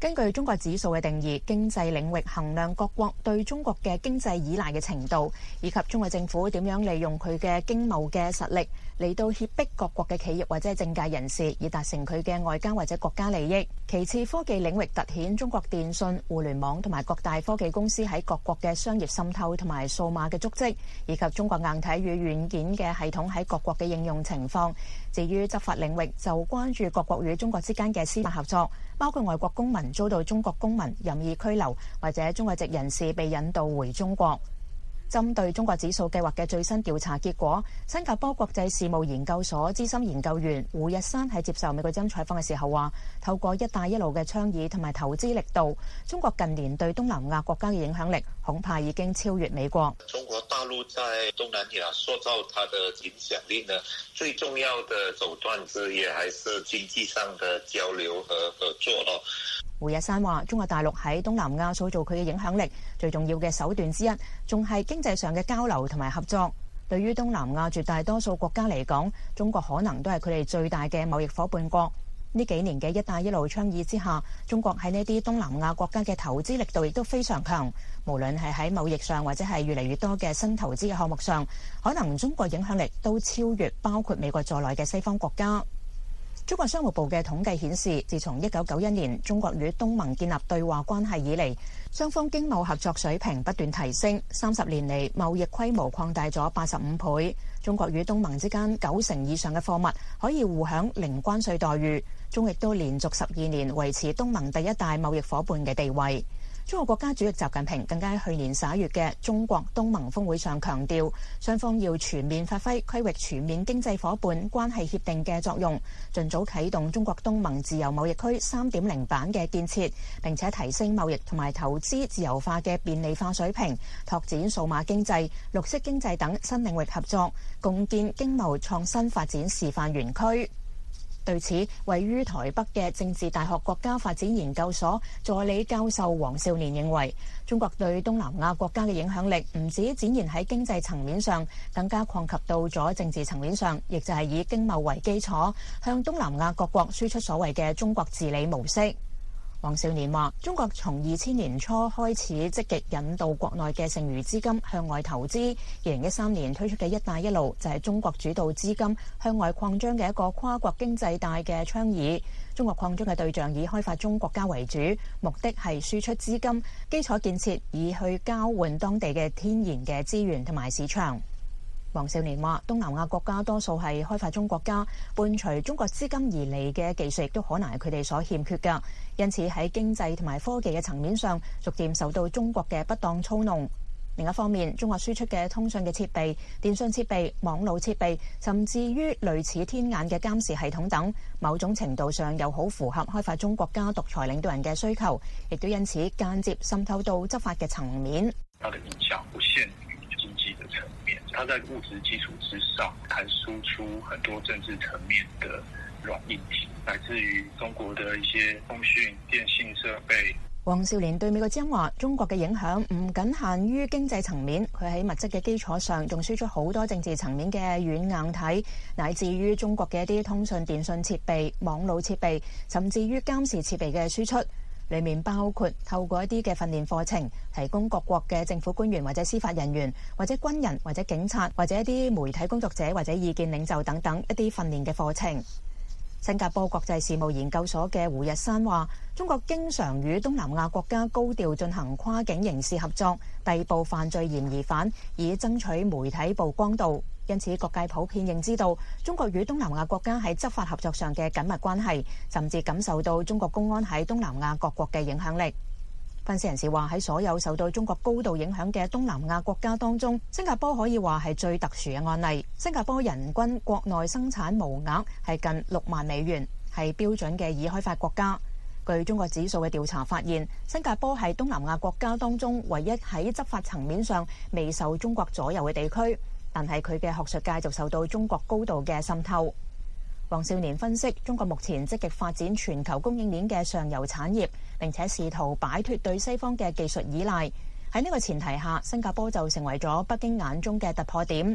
根據中國指數嘅定義，經濟領域衡量各國對中國嘅經濟依賴嘅程度，以及中國政府點樣利用佢嘅經貿嘅實力嚟到脅迫各國嘅企業或者係政界人士，以達成佢嘅外交或者國家利益。其次，科技領域凸顯中國電信、互聯網同埋各大科技公司喺各國嘅商業滲透同埋數碼嘅足跡，以及中國硬體與軟件嘅系統喺各國嘅應用情況。至於執法領域，就關注各國與中國之間嘅司法合作，包括外國公民遭到中國公民任意拘留，或者中國籍人士被引渡回中國。針對中國指數計劃嘅最新調查結果，新加坡國際事務研究所資深研究員胡日山喺接受美國之音採訪嘅時候話，透過一帶一路嘅倡議同埋投資力度，中國近年對東南亞國家嘅影響力恐怕已經超越美國。 中國大陸在東南亞塑造它的影響力呢，最重要的手段之一還是經濟上的交流和合作咯。 胡日山話：中國大陸喺東南亞塑造佢嘅影響力，最重要嘅手段之一，仲係經濟上嘅交流同埋合作。對於東南亞絕大多數國家嚟講，中國可能都係佢哋最大嘅貿易夥伴國。呢幾年嘅一帶一路倡議之下，中國喺呢啲東南亞國家嘅投資力度亦都非常強。無論係喺貿易上或者係越嚟越多嘅新投資嘅項目上，可能中國影響力都超越包括美國在內嘅西方國家。中國商務部嘅統計顯示，自從一九九一年中國與東盟建立對話關係以嚟，雙方經貿合作水平不斷提升，三十年嚟貿易規模擴大咗八十五倍。中國與東盟之間九成以上嘅貨物可以互享零關稅待遇，中亦都連續十二年維持東盟第一大貿易夥伴嘅地位。中國國家主席習近平更加喺去年十一月嘅中國東盟峰會上強調，雙方要全面發揮區域全面經濟夥伴關係協定嘅作用，盡早啟動中國東盟自由貿易區三點零版嘅建設，並且提升貿易同埋投資自由化嘅便利化水平，拓展數碼經濟、綠色經濟等新領域合作，共建經貿創新發展示範園區。對此，位於台北嘅政治大學國家發展研究所助理教授黃少年認為，中國對東南亞國家嘅影響力唔止展現喺經濟層面上，更加擴及到咗政治層面上，亦就係以經貿為基礎，向東南亞各國輸出所謂嘅中國治理模式。黃少年話：中國從二千年初開始積極引導國內嘅剩餘資金向外投資，二零一三年推出嘅一帶一路就係中國主導資金向外擴張嘅一個跨國經濟帶嘅倡議。中國擴張嘅對象以開發中國家為主，目的係輸出資金、基礎建設，以去交換當地嘅天然嘅資源同埋市場。黃少年話：東南亞國家多數係開發中國家，伴隨中國資金而嚟嘅技術亦都可能係佢哋所欠缺㗎，因此喺經濟同埋科技嘅層面上，逐漸受到中國嘅不當操弄。另一方面，中國輸出嘅通訊嘅設備、電信設備、網絡設備，甚至於類似天眼嘅監視系統等，某種程度上又好符合開發中國家獨裁領導人嘅需求，亦都因此間接滲透到執法嘅層面。 它的影響不限於經濟的層面，它在物質基礎之上，還輸出很多政治層面的軟硬體，來自於中國的一些通訊、電信設備。 黃少年對美國之音話：中國嘅影響唔僅限於經濟層面，佢喺物質嘅基礎上，仲輸出好多政治層面嘅軟硬體，乃至於中國嘅一啲通訊、電信設備、網絡設備，甚至於監視設備嘅輸出。裏面包括透過一啲嘅訓練課程，提供各國嘅政府官員或者司法人員，或者軍人或者警察，或者一啲媒體工作者或者意見領袖等等一啲訓練嘅課程。新加坡國際事務研究所嘅胡日山話：中國經常與東南亞國家高調進行跨境刑事合作，逮捕犯罪嫌疑犯，以爭取媒體曝光度。因此，各界普遍認知到中國與東南亞國家喺執法合作上嘅緊密關係，甚至感受到中國公安喺東南亞各國嘅影響力。分析人士話：喺所有受到中國高度影響嘅東南亞國家當中，新加坡可以話係最特殊嘅案例。新加坡人均國內生產毛額係近六萬美元，係標準嘅已開發國家。據中國指數嘅調查發現，新加坡係東南亞國家當中唯一喺執法層面上未受中國左右嘅地區，但係佢嘅學術界就受到中國高度嘅滲透。黃少年分析，中國目前積極發展全球供應鏈嘅上游產業，並且試圖擺脫對西方嘅技術依賴。喺呢個前提下，新加坡就成為咗北京眼中嘅突破點。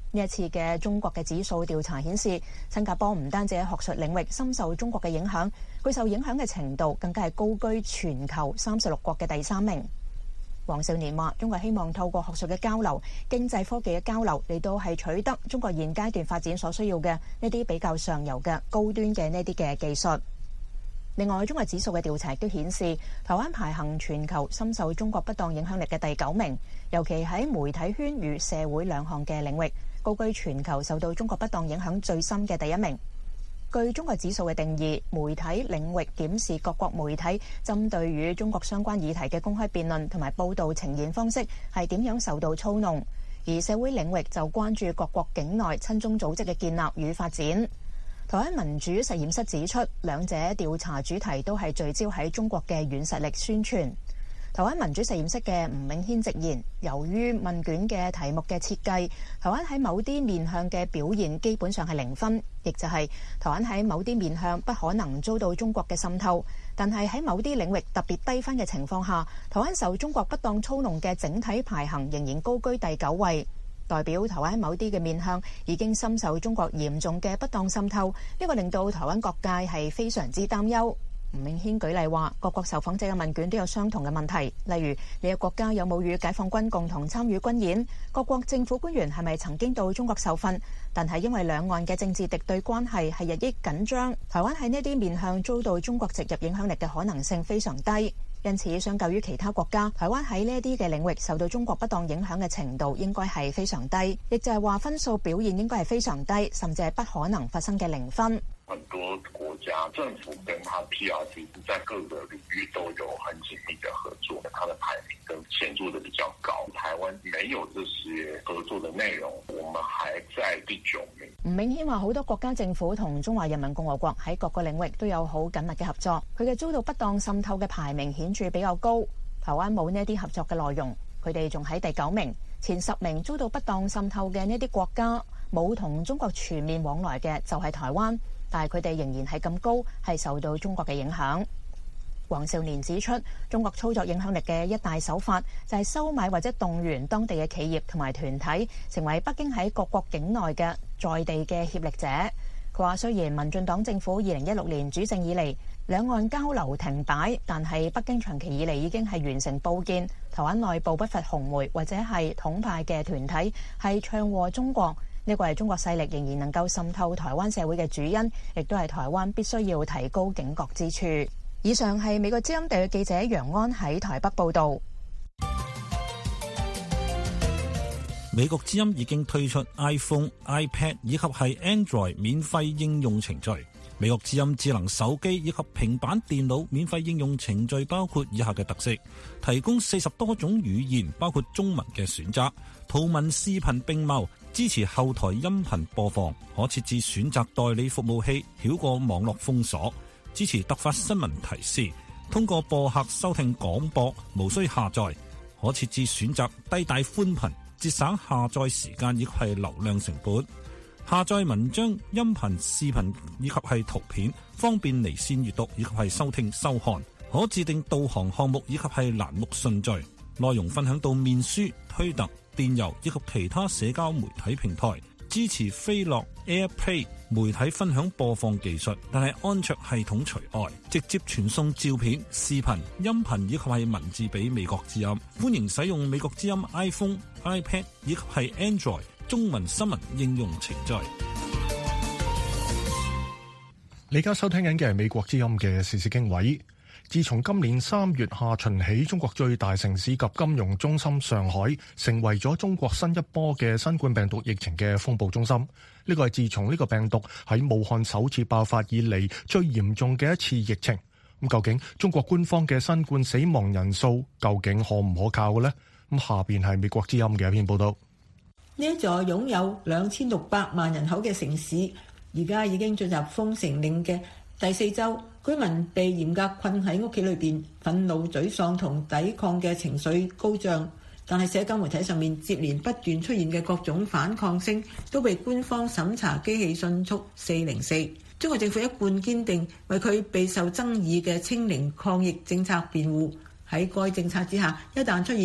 呢一次嘅中國嘅指數調查顯示，新加坡唔單止喺學術領域深受中國嘅影響，佢受影響嘅程度更加係高居全球三十六國嘅第三名。黃少年話：中國希望透過學術嘅交流、經濟科技嘅交流嚟到係取得中國現階段發展所需要嘅呢啲比較上游嘅高端嘅呢啲嘅技術。另外，中國指數嘅調查亦都顯示，台灣排行全球深受中國不當影響力嘅第九名，尤其喺媒體圈與社會兩項嘅領域，高居全球受到中國不當影響最深嘅第一名。據中國指數嘅定義，媒體領域檢視各國媒體針對與中國相關議題嘅公開辯論同埋報導呈現方式係點樣受到操弄，而社會領域就關注各國境內親中組織嘅建立與發展。台灣民主實驗室指出，兩者調查主題都係聚焦喺中國嘅軟實力宣傳。台灣民主實驗室嘅吳銘軒直言，由於問卷嘅題目嘅設計，台灣喺某啲面向嘅表現基本上係零分，亦就係台灣喺某啲面向不可能遭到中國嘅滲透，但係喺某啲領域特別低分嘅情況下，台灣受中國不當操弄嘅整體排行仍然高居第九位，代表台灣某啲嘅面向已經深受中國嚴重嘅不當滲透，呢個令到台灣各界係非常之擔憂。吳銘軒舉例話，各國受訪者嘅問卷都有相同嘅問題，例如你嘅國家有冇與解放軍共同參與軍演，各國政府官員係咪曾經到中國受訓，但係因為兩岸嘅政治敵對關係係日益緊張，台灣喺呢啲面向遭到中國植入影響力嘅可能性非常低，因此相較於其他國家，台灣喺呢啲嘅領域受到中國不當影響嘅程度應該係非常低，亦就係話分數表現應該係非常低，甚至係不可能發生嘅零分。 很多國家政府跟他 P R C 在各個領域都有很緊密的合作，它的排名更顯著的比較高。台灣沒有這些合作的內容，我們還在第九名。 吳銘軒話：好多國家政府同中華人民共和國喺各個領域都有好緊密嘅合作，佢嘅遭到不當滲透嘅排名顯著比較高。台灣冇呢啲合作嘅內容，佢哋仲喺第九名。前十名遭到不當滲透嘅呢啲國家，冇同中國全面往來嘅就係台灣。但係佢哋仍然係咁高，係受到中國嘅影響。黃少年指出，中國操作影響力嘅一大手法就係收買或者動員當地嘅企業同埋團體，成為北京喺各國境內嘅在地嘅協力者。佢話：雖然民進黨政府二零一六年主政以嚟，兩岸交流停擺，但係北京長期以嚟已經係完成佈建，台灣內部不乏紅媒或者係統派嘅團體係唱和中國。呢個係中國勢力仍然能夠滲透台灣社會嘅主因，亦都係台灣必須要提高警覺之處。以上係美國之音特約記者楊安喺台北報導。 美國之音已經推出 iPhone、iPad 以及係 Android 免費應用程序。美國之音智能手機以及平板電腦免費應用程序包括以下嘅特色：提供四十多種語言，包括中文嘅選擇，圖文視頻並茂，支持後台音頻播放，可設置選擇代理服務器，繞過網絡封鎖，支持突發新聞提示，通過播客收聽廣播，無需下載，可設置選擇低帶寬頻，節省下載時間以及係流量成本。下載文章、音頻、視頻以及係圖片，方便離線閱讀以及係收聽收看。可自定導航項目以及係欄目順序。內容分享到面書、推特、電郵以及其他社交媒體平台。支持飛樂 AirPlay 媒體分享播放技術，但係安卓系統除外。直接傳送照片、視頻、音頻以及係文字俾美國之音。歡迎使用美國之音 iPhone、iPad 以及係 Android中文新聞應用程序。 你而家收聽緊嘅係美國之音嘅時事經緯。自從今年三月下旬起，中國最大城市及金融中心上海成為咗中國新一波嘅新冠病毒疫情嘅風暴中心。呢個係自從呢個病毒喺武漢首次爆發以嚟最嚴重嘅一次疫情。咁究竟中國官方嘅新冠死亡人數究竟可唔可靠嘅呢？咁下邊係美國之音嘅一篇報道。 呢一座擁有兩千六百萬人口嘅城市，而家已經進入封城令嘅第四週，居民被嚴格困喺屋企裏邊，憤怒、沮喪同抵抗嘅情緒高漲。但係社交媒體上面接連不斷出現嘅各種反抗聲，都被官方審查機器迅速四零四。中國政府一貫堅定為佢備受爭議嘅清零抗疫政策辯護。喺該政策之下，一旦出現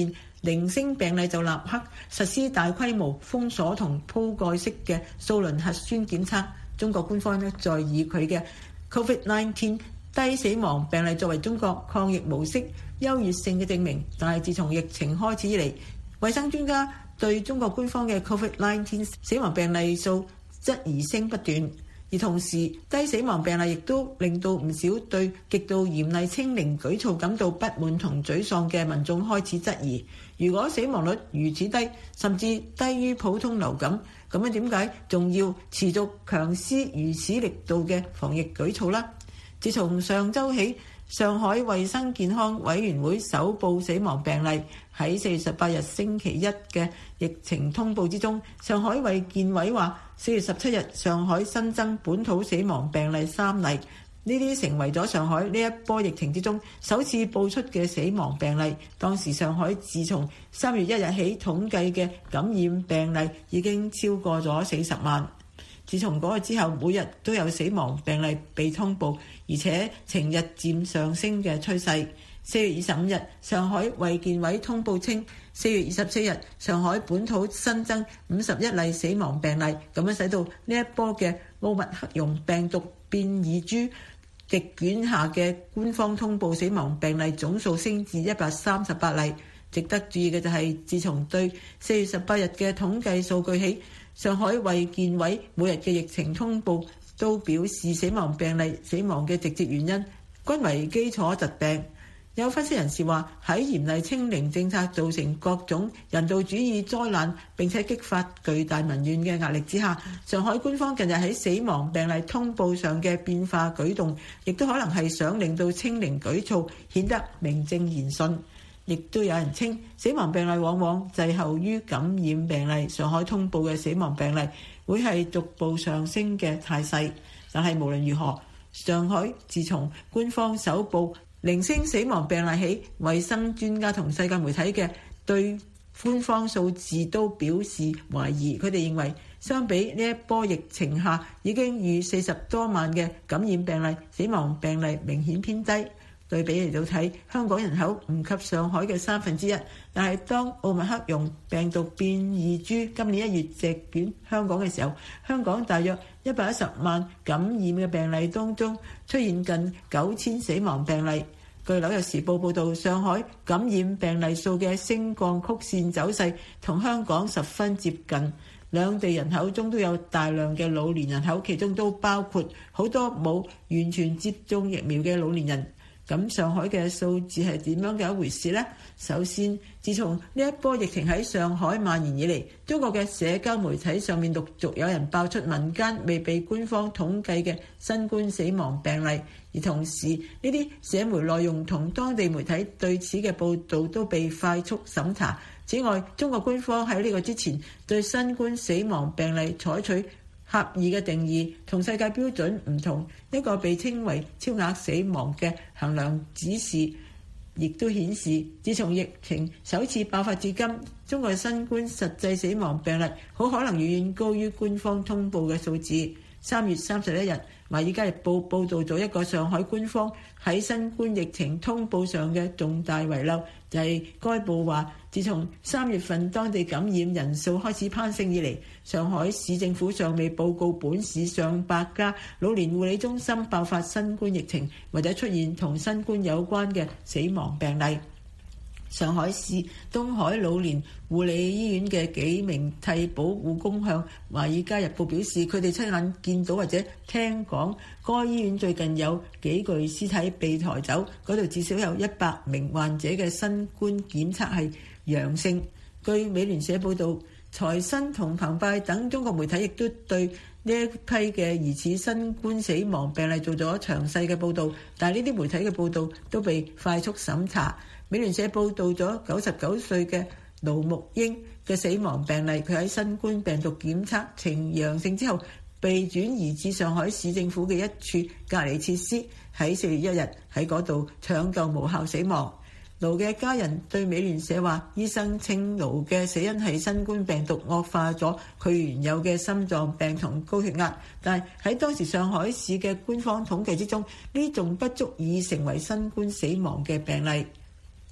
零星病例就立刻實施大規模封鎖同鋪蓋式嘅數輪核酸檢測。中國官方呢再以佢嘅 Covid 十九 低死亡病例作為中國抗疫模式優越性嘅證明。但係自從疫情開始以嚟，衛生專家對中國官方嘅 Covid 十九 死亡病例數質疑聲不斷，而同時低死亡病例亦都令到唔少對極度嚴厲清零舉措感到不滿同沮喪嘅民眾開始質疑，如果死亡率如此低，甚至低於普通流感，咁樣點解仲要持續強施如此力度嘅防疫舉措呢？自從上週起，上海衛生健康委員會首報死亡病例，喺四月十八日星期一嘅疫情通報之中，上海衛健委話四月十七日上海新增本土死亡病例三例，呢啲成為咗上海呢一波疫情之中首次報出嘅死亡病例。當時上海自從三月一日起統計嘅感染病例已經超過咗四十萬。自從嗰日之後，每日都有死亡病例被通報，而且呈日漸上升嘅趨勢。四月二十五日，上海衛健委通報稱，四月二十四日上海本土新增五十一例死亡病例，咁樣使到呢一波嘅奧密克戎病毒變異株席捲下嘅官方通報死亡病例總數升至一百三十八例。值得注意嘅就係，自從對四月十八日嘅統計數據起，上海衛健委每日嘅疫情通報都表示死亡病例死亡嘅直接原因均為基礎疾病。有分析人士話，喺嚴厲清零政策造成各種人道主義災難並且激發巨大民怨嘅壓力之下，上海官方近日喺死亡病例通報上嘅變化舉動，亦都可能係想令到清零舉措顯得名正言順。亦都有人稱死亡病例往往滯後於感染病例，上海通報嘅死亡病例會係逐步上升嘅態勢。但係無論如何，上海自從官方首報零星死亡病例起，衛生專家同世界媒體嘅對官方數字都表示懷疑。佢哋認為相比呢一波疫情下已經逾四十多萬嘅感染病例，死亡病例明顯偏低。對比嚟到睇，香港人口唔及上海嘅三分之一，但係當奧密克戎病毒變異株今年一月席捲香港嘅時候，香港大約一百一十萬感染嘅病例當中出現近九千死亡病例。據紐約時報報導，上海感染病例數嘅升降曲線走勢同香港十分接近，兩地人口中都有大量嘅老年人口，其中都包括好多冇完全接種疫苗嘅老年人。咁上海嘅數字係點樣嘅一回事呢？首先，自從呢一波疫情喺上海蔓延以嚟，中國嘅社交媒體上面陸續有人爆出民間未被官方統計嘅新冠死亡病例，而同時呢啲社媒內容同當地媒體對此嘅報導都被快速審查。此外，中國官方喺呢個之前對新冠死亡病例採取狹義嘅定義，同世界標準唔同，一個被稱為超額死亡嘅衡量指示，亦都顯示自從疫情首次爆發至今，中國新冠實際死亡病例好可能遠遠高於官方通報嘅數字。三月三十一日，《華爾街日報》報導咗一個上海官方喺新冠疫情通報上嘅重大遺漏，就係該報話，自從三月份當地感染人數開始攀升以嚟，上海市政府尚未報告本市上百家老年護理中心爆發新冠疫情，或者出現同新冠有關嘅死亡病例。上海市東海老年護理醫院嘅幾名替補護工向《華爾街日報》表示，佢哋親眼見到或者聽講該醫院最近有幾具屍體被抬走，嗰度至少有一百名患者嘅新冠檢測係陽性。據美聯社報導，財新同澎湃等中國媒體亦都對呢一批嘅疑似新冠死亡病例做咗詳細嘅報導，但係呢啲媒體嘅報導都被快速審查。美聯社報導咗九十九歲嘅盧木英嘅死亡病例，佢喺新冠病毒檢測呈陽性之後，被轉移至上海市政府嘅一處隔離設施，喺四月一日喺嗰度搶救無效死亡。盧嘅家人對美聯社話，醫生稱盧嘅死因係新冠病毒惡化咗佢原有嘅心臟病同高血壓，但係喺當時上海市嘅官方統計之中，呢仲不足以成為新冠死亡嘅病例。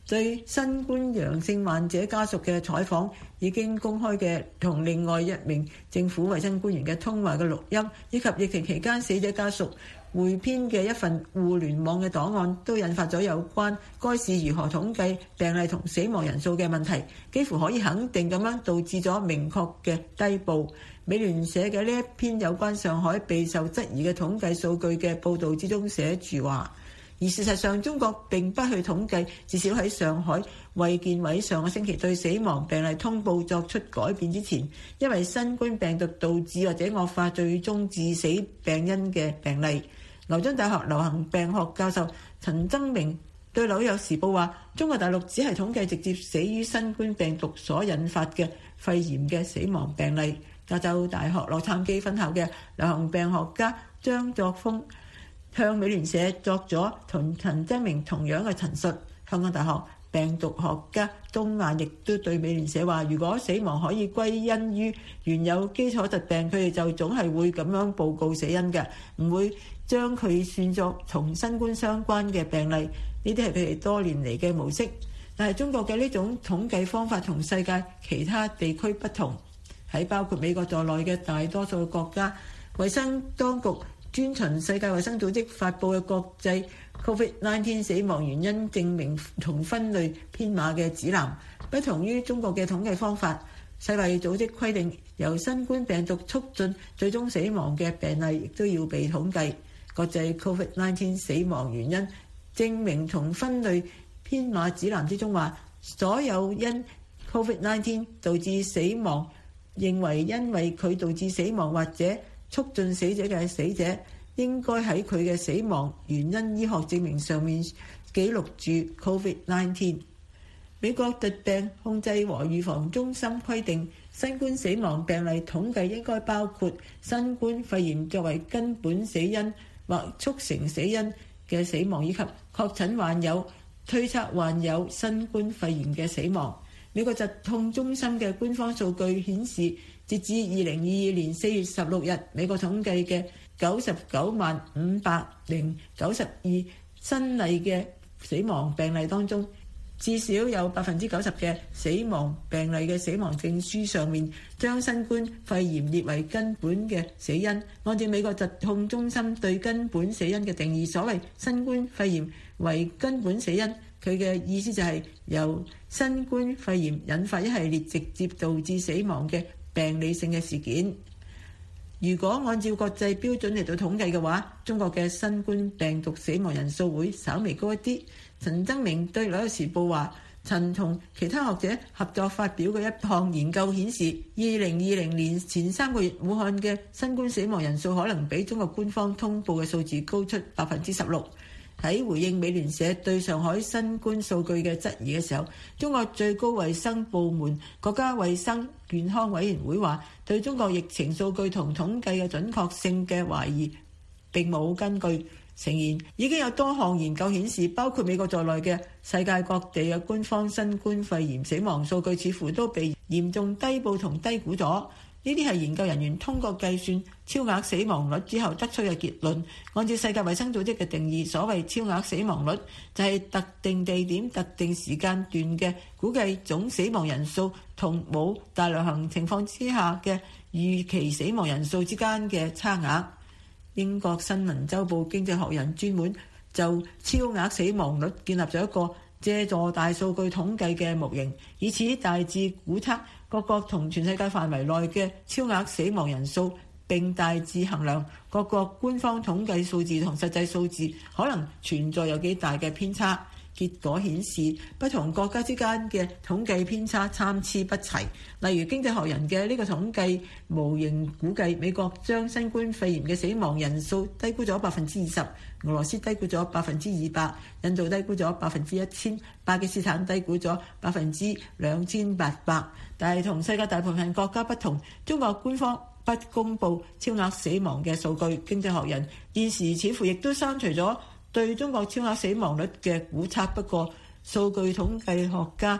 對新冠陽性患者家屬嘅採訪已經公開嘅同另外一名政府衛生官員嘅通話嘅錄音，以及疫情期間死者家屬匯編嘅一份互聯網嘅檔案，都引發咗有關該市如何統計病例同死亡人數嘅問題，幾乎可以肯定咁樣導致咗明確嘅低報。美聯社嘅呢一篇有關上海備受質疑嘅統計數據嘅報導之中寫住話，而事實上中國並不去統計，至少喺上海衛健委上個星期對死亡病例通報作出改變之前，因為新冠病毒導致或者惡化最終致死病因嘅病例。牛津大學流行病學教授陳增明對紐約時報話，中國大陸只係統計直接死於新冠病毒所引發嘅肺炎嘅死亡病例。加州大學洛杉磯分校嘅流行病學家張作峰向美聯社作咗同陳增明同樣嘅陳述。香港大學病毒學家東亞亦都對美聯社話，如果死亡可以歸因於原有基礎疾病，佢哋就總係會咁樣報告死因嘅，唔會將佢算作同新冠相關嘅病例。呢啲係佢哋多年嚟嘅模式。但係中國嘅呢種統計方法同世界其他地區不同，喺包括美國在內嘅大多數國家，衛生當局遵循世界衛生組織發布嘅國際 Covid 十九 死亡原因證明同分類編碼嘅指南。不同於中國嘅統計方法，世衛組織規定由新冠病毒促進最終死亡嘅病例亦都要被統計。國際 Covid 十九 死亡原因證明同分類編碼指南之中話，所有因 Covid 十九 導致死亡，認為因為佢導致死亡或者促進死者嘅死者，應該喺佢嘅死亡原因醫學證明上面記錄住 Covid 十九。美國疾病控制和預防中心規定，新冠死亡病例統計應該包括新冠肺炎作為根本死因或促成死因嘅死亡，以及確診患有、推測患有新冠肺炎嘅死亡。美國疾控中心嘅官方數據顯示，截至二零二二年四月十六日，美國統計嘅九十九萬五百零九十二新例嘅死亡病例當中，至少有百分之九十嘅死亡病例嘅死亡證書上面將新冠肺炎列為根本嘅死因。按照美國疾控中心對根本死因嘅定義，所謂新冠肺炎為根本死因，佢嘅意思就係由新冠肺炎引發一系列直接導致死亡嘅病理性嘅事件。如果按照國際標準嚟到統計嘅話，中國嘅新冠病毒死亡人數會稍微高一啲。陳增明對紐約時報話，曾同其他學者合作發表嘅一項研究顯示，二零二零年前三個月武漢嘅新冠死亡人數可能比中國官方通報嘅數字高出百分之十六。喺回應美聯社對上海新冠數據嘅質疑嘅時候，中國最高衛生部門國家衛生健康委員會話，對中國疫情數據同統計嘅準確性嘅懷疑並冇根據，誠言已經有多項研究顯示，包括美國在內嘅世界各地嘅官方新冠肺炎死亡數據似乎都被嚴重低報同低估咗。呢啲係研究人員通過計算超額死亡率之後得出嘅結論。按照世界衛生組織嘅定義，所謂超額死亡率就係特定地點、特定時間段嘅估計總死亡人數同冇大流行情況之下嘅預期死亡人數之間嘅差額。英國新聞週報經濟學人專門就超額死亡率建立咗一個借助大數據統計嘅模型，以此大致估測各國同全世界範圍內嘅超額死亡人數，並大致衡量各國官方統計數字同實際數字可能存在有幾大嘅偏差。結果顯示，不同國家之間嘅統計偏差參差不齊。例如經濟學人嘅呢個統計模型估計，美國將新冠肺炎嘅死亡人數低估咗百分之二十，俄羅斯低估咗百分之二百，印度低估咗百分之一千，巴基斯坦低估咗百分之兩千八百。但係同世界大部分國家不同，中國官方不公佈超額死亡嘅數據。經濟學人現時似乎亦都刪除咗對中國超額死亡率嘅估測，不過數據統計學家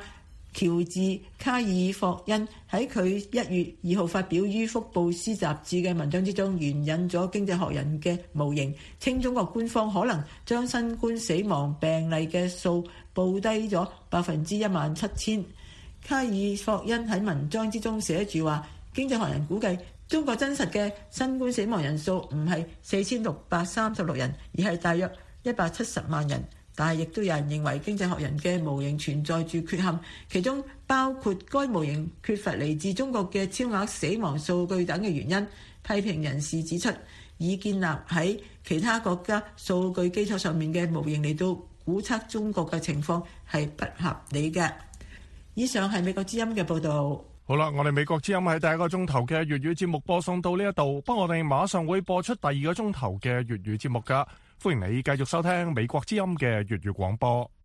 喬治卡爾霍恩喺佢一月二號發表於福布斯雜誌嘅文章之中，援引咗經濟學人嘅模型，稱中國官方可能將新冠死亡病例嘅數報低咗百分之一萬七千。卡爾霍恩喺文章之中寫住話，經濟學人估計中國真實嘅新冠死亡人數唔係四千六百三十六人，而係大約一百七十萬人。但係亦都有人認為經濟學人嘅模型存在住缺陷，其中包括該模型缺乏嚟自中國嘅超額死亡數據等嘅原因。批評人士指出，以建立喺其他國家數據基礎上面嘅模型嚟到估測中國嘅情況係不合理嘅。以上係美國之音嘅報導。 好啦，我哋美國之音喺第一個鐘頭嘅粵語節目播送到呢一度，不過我哋馬上會播出第二個鐘頭嘅粵語節目㗎。歡迎你繼續收聽美國之音嘅粵語廣播。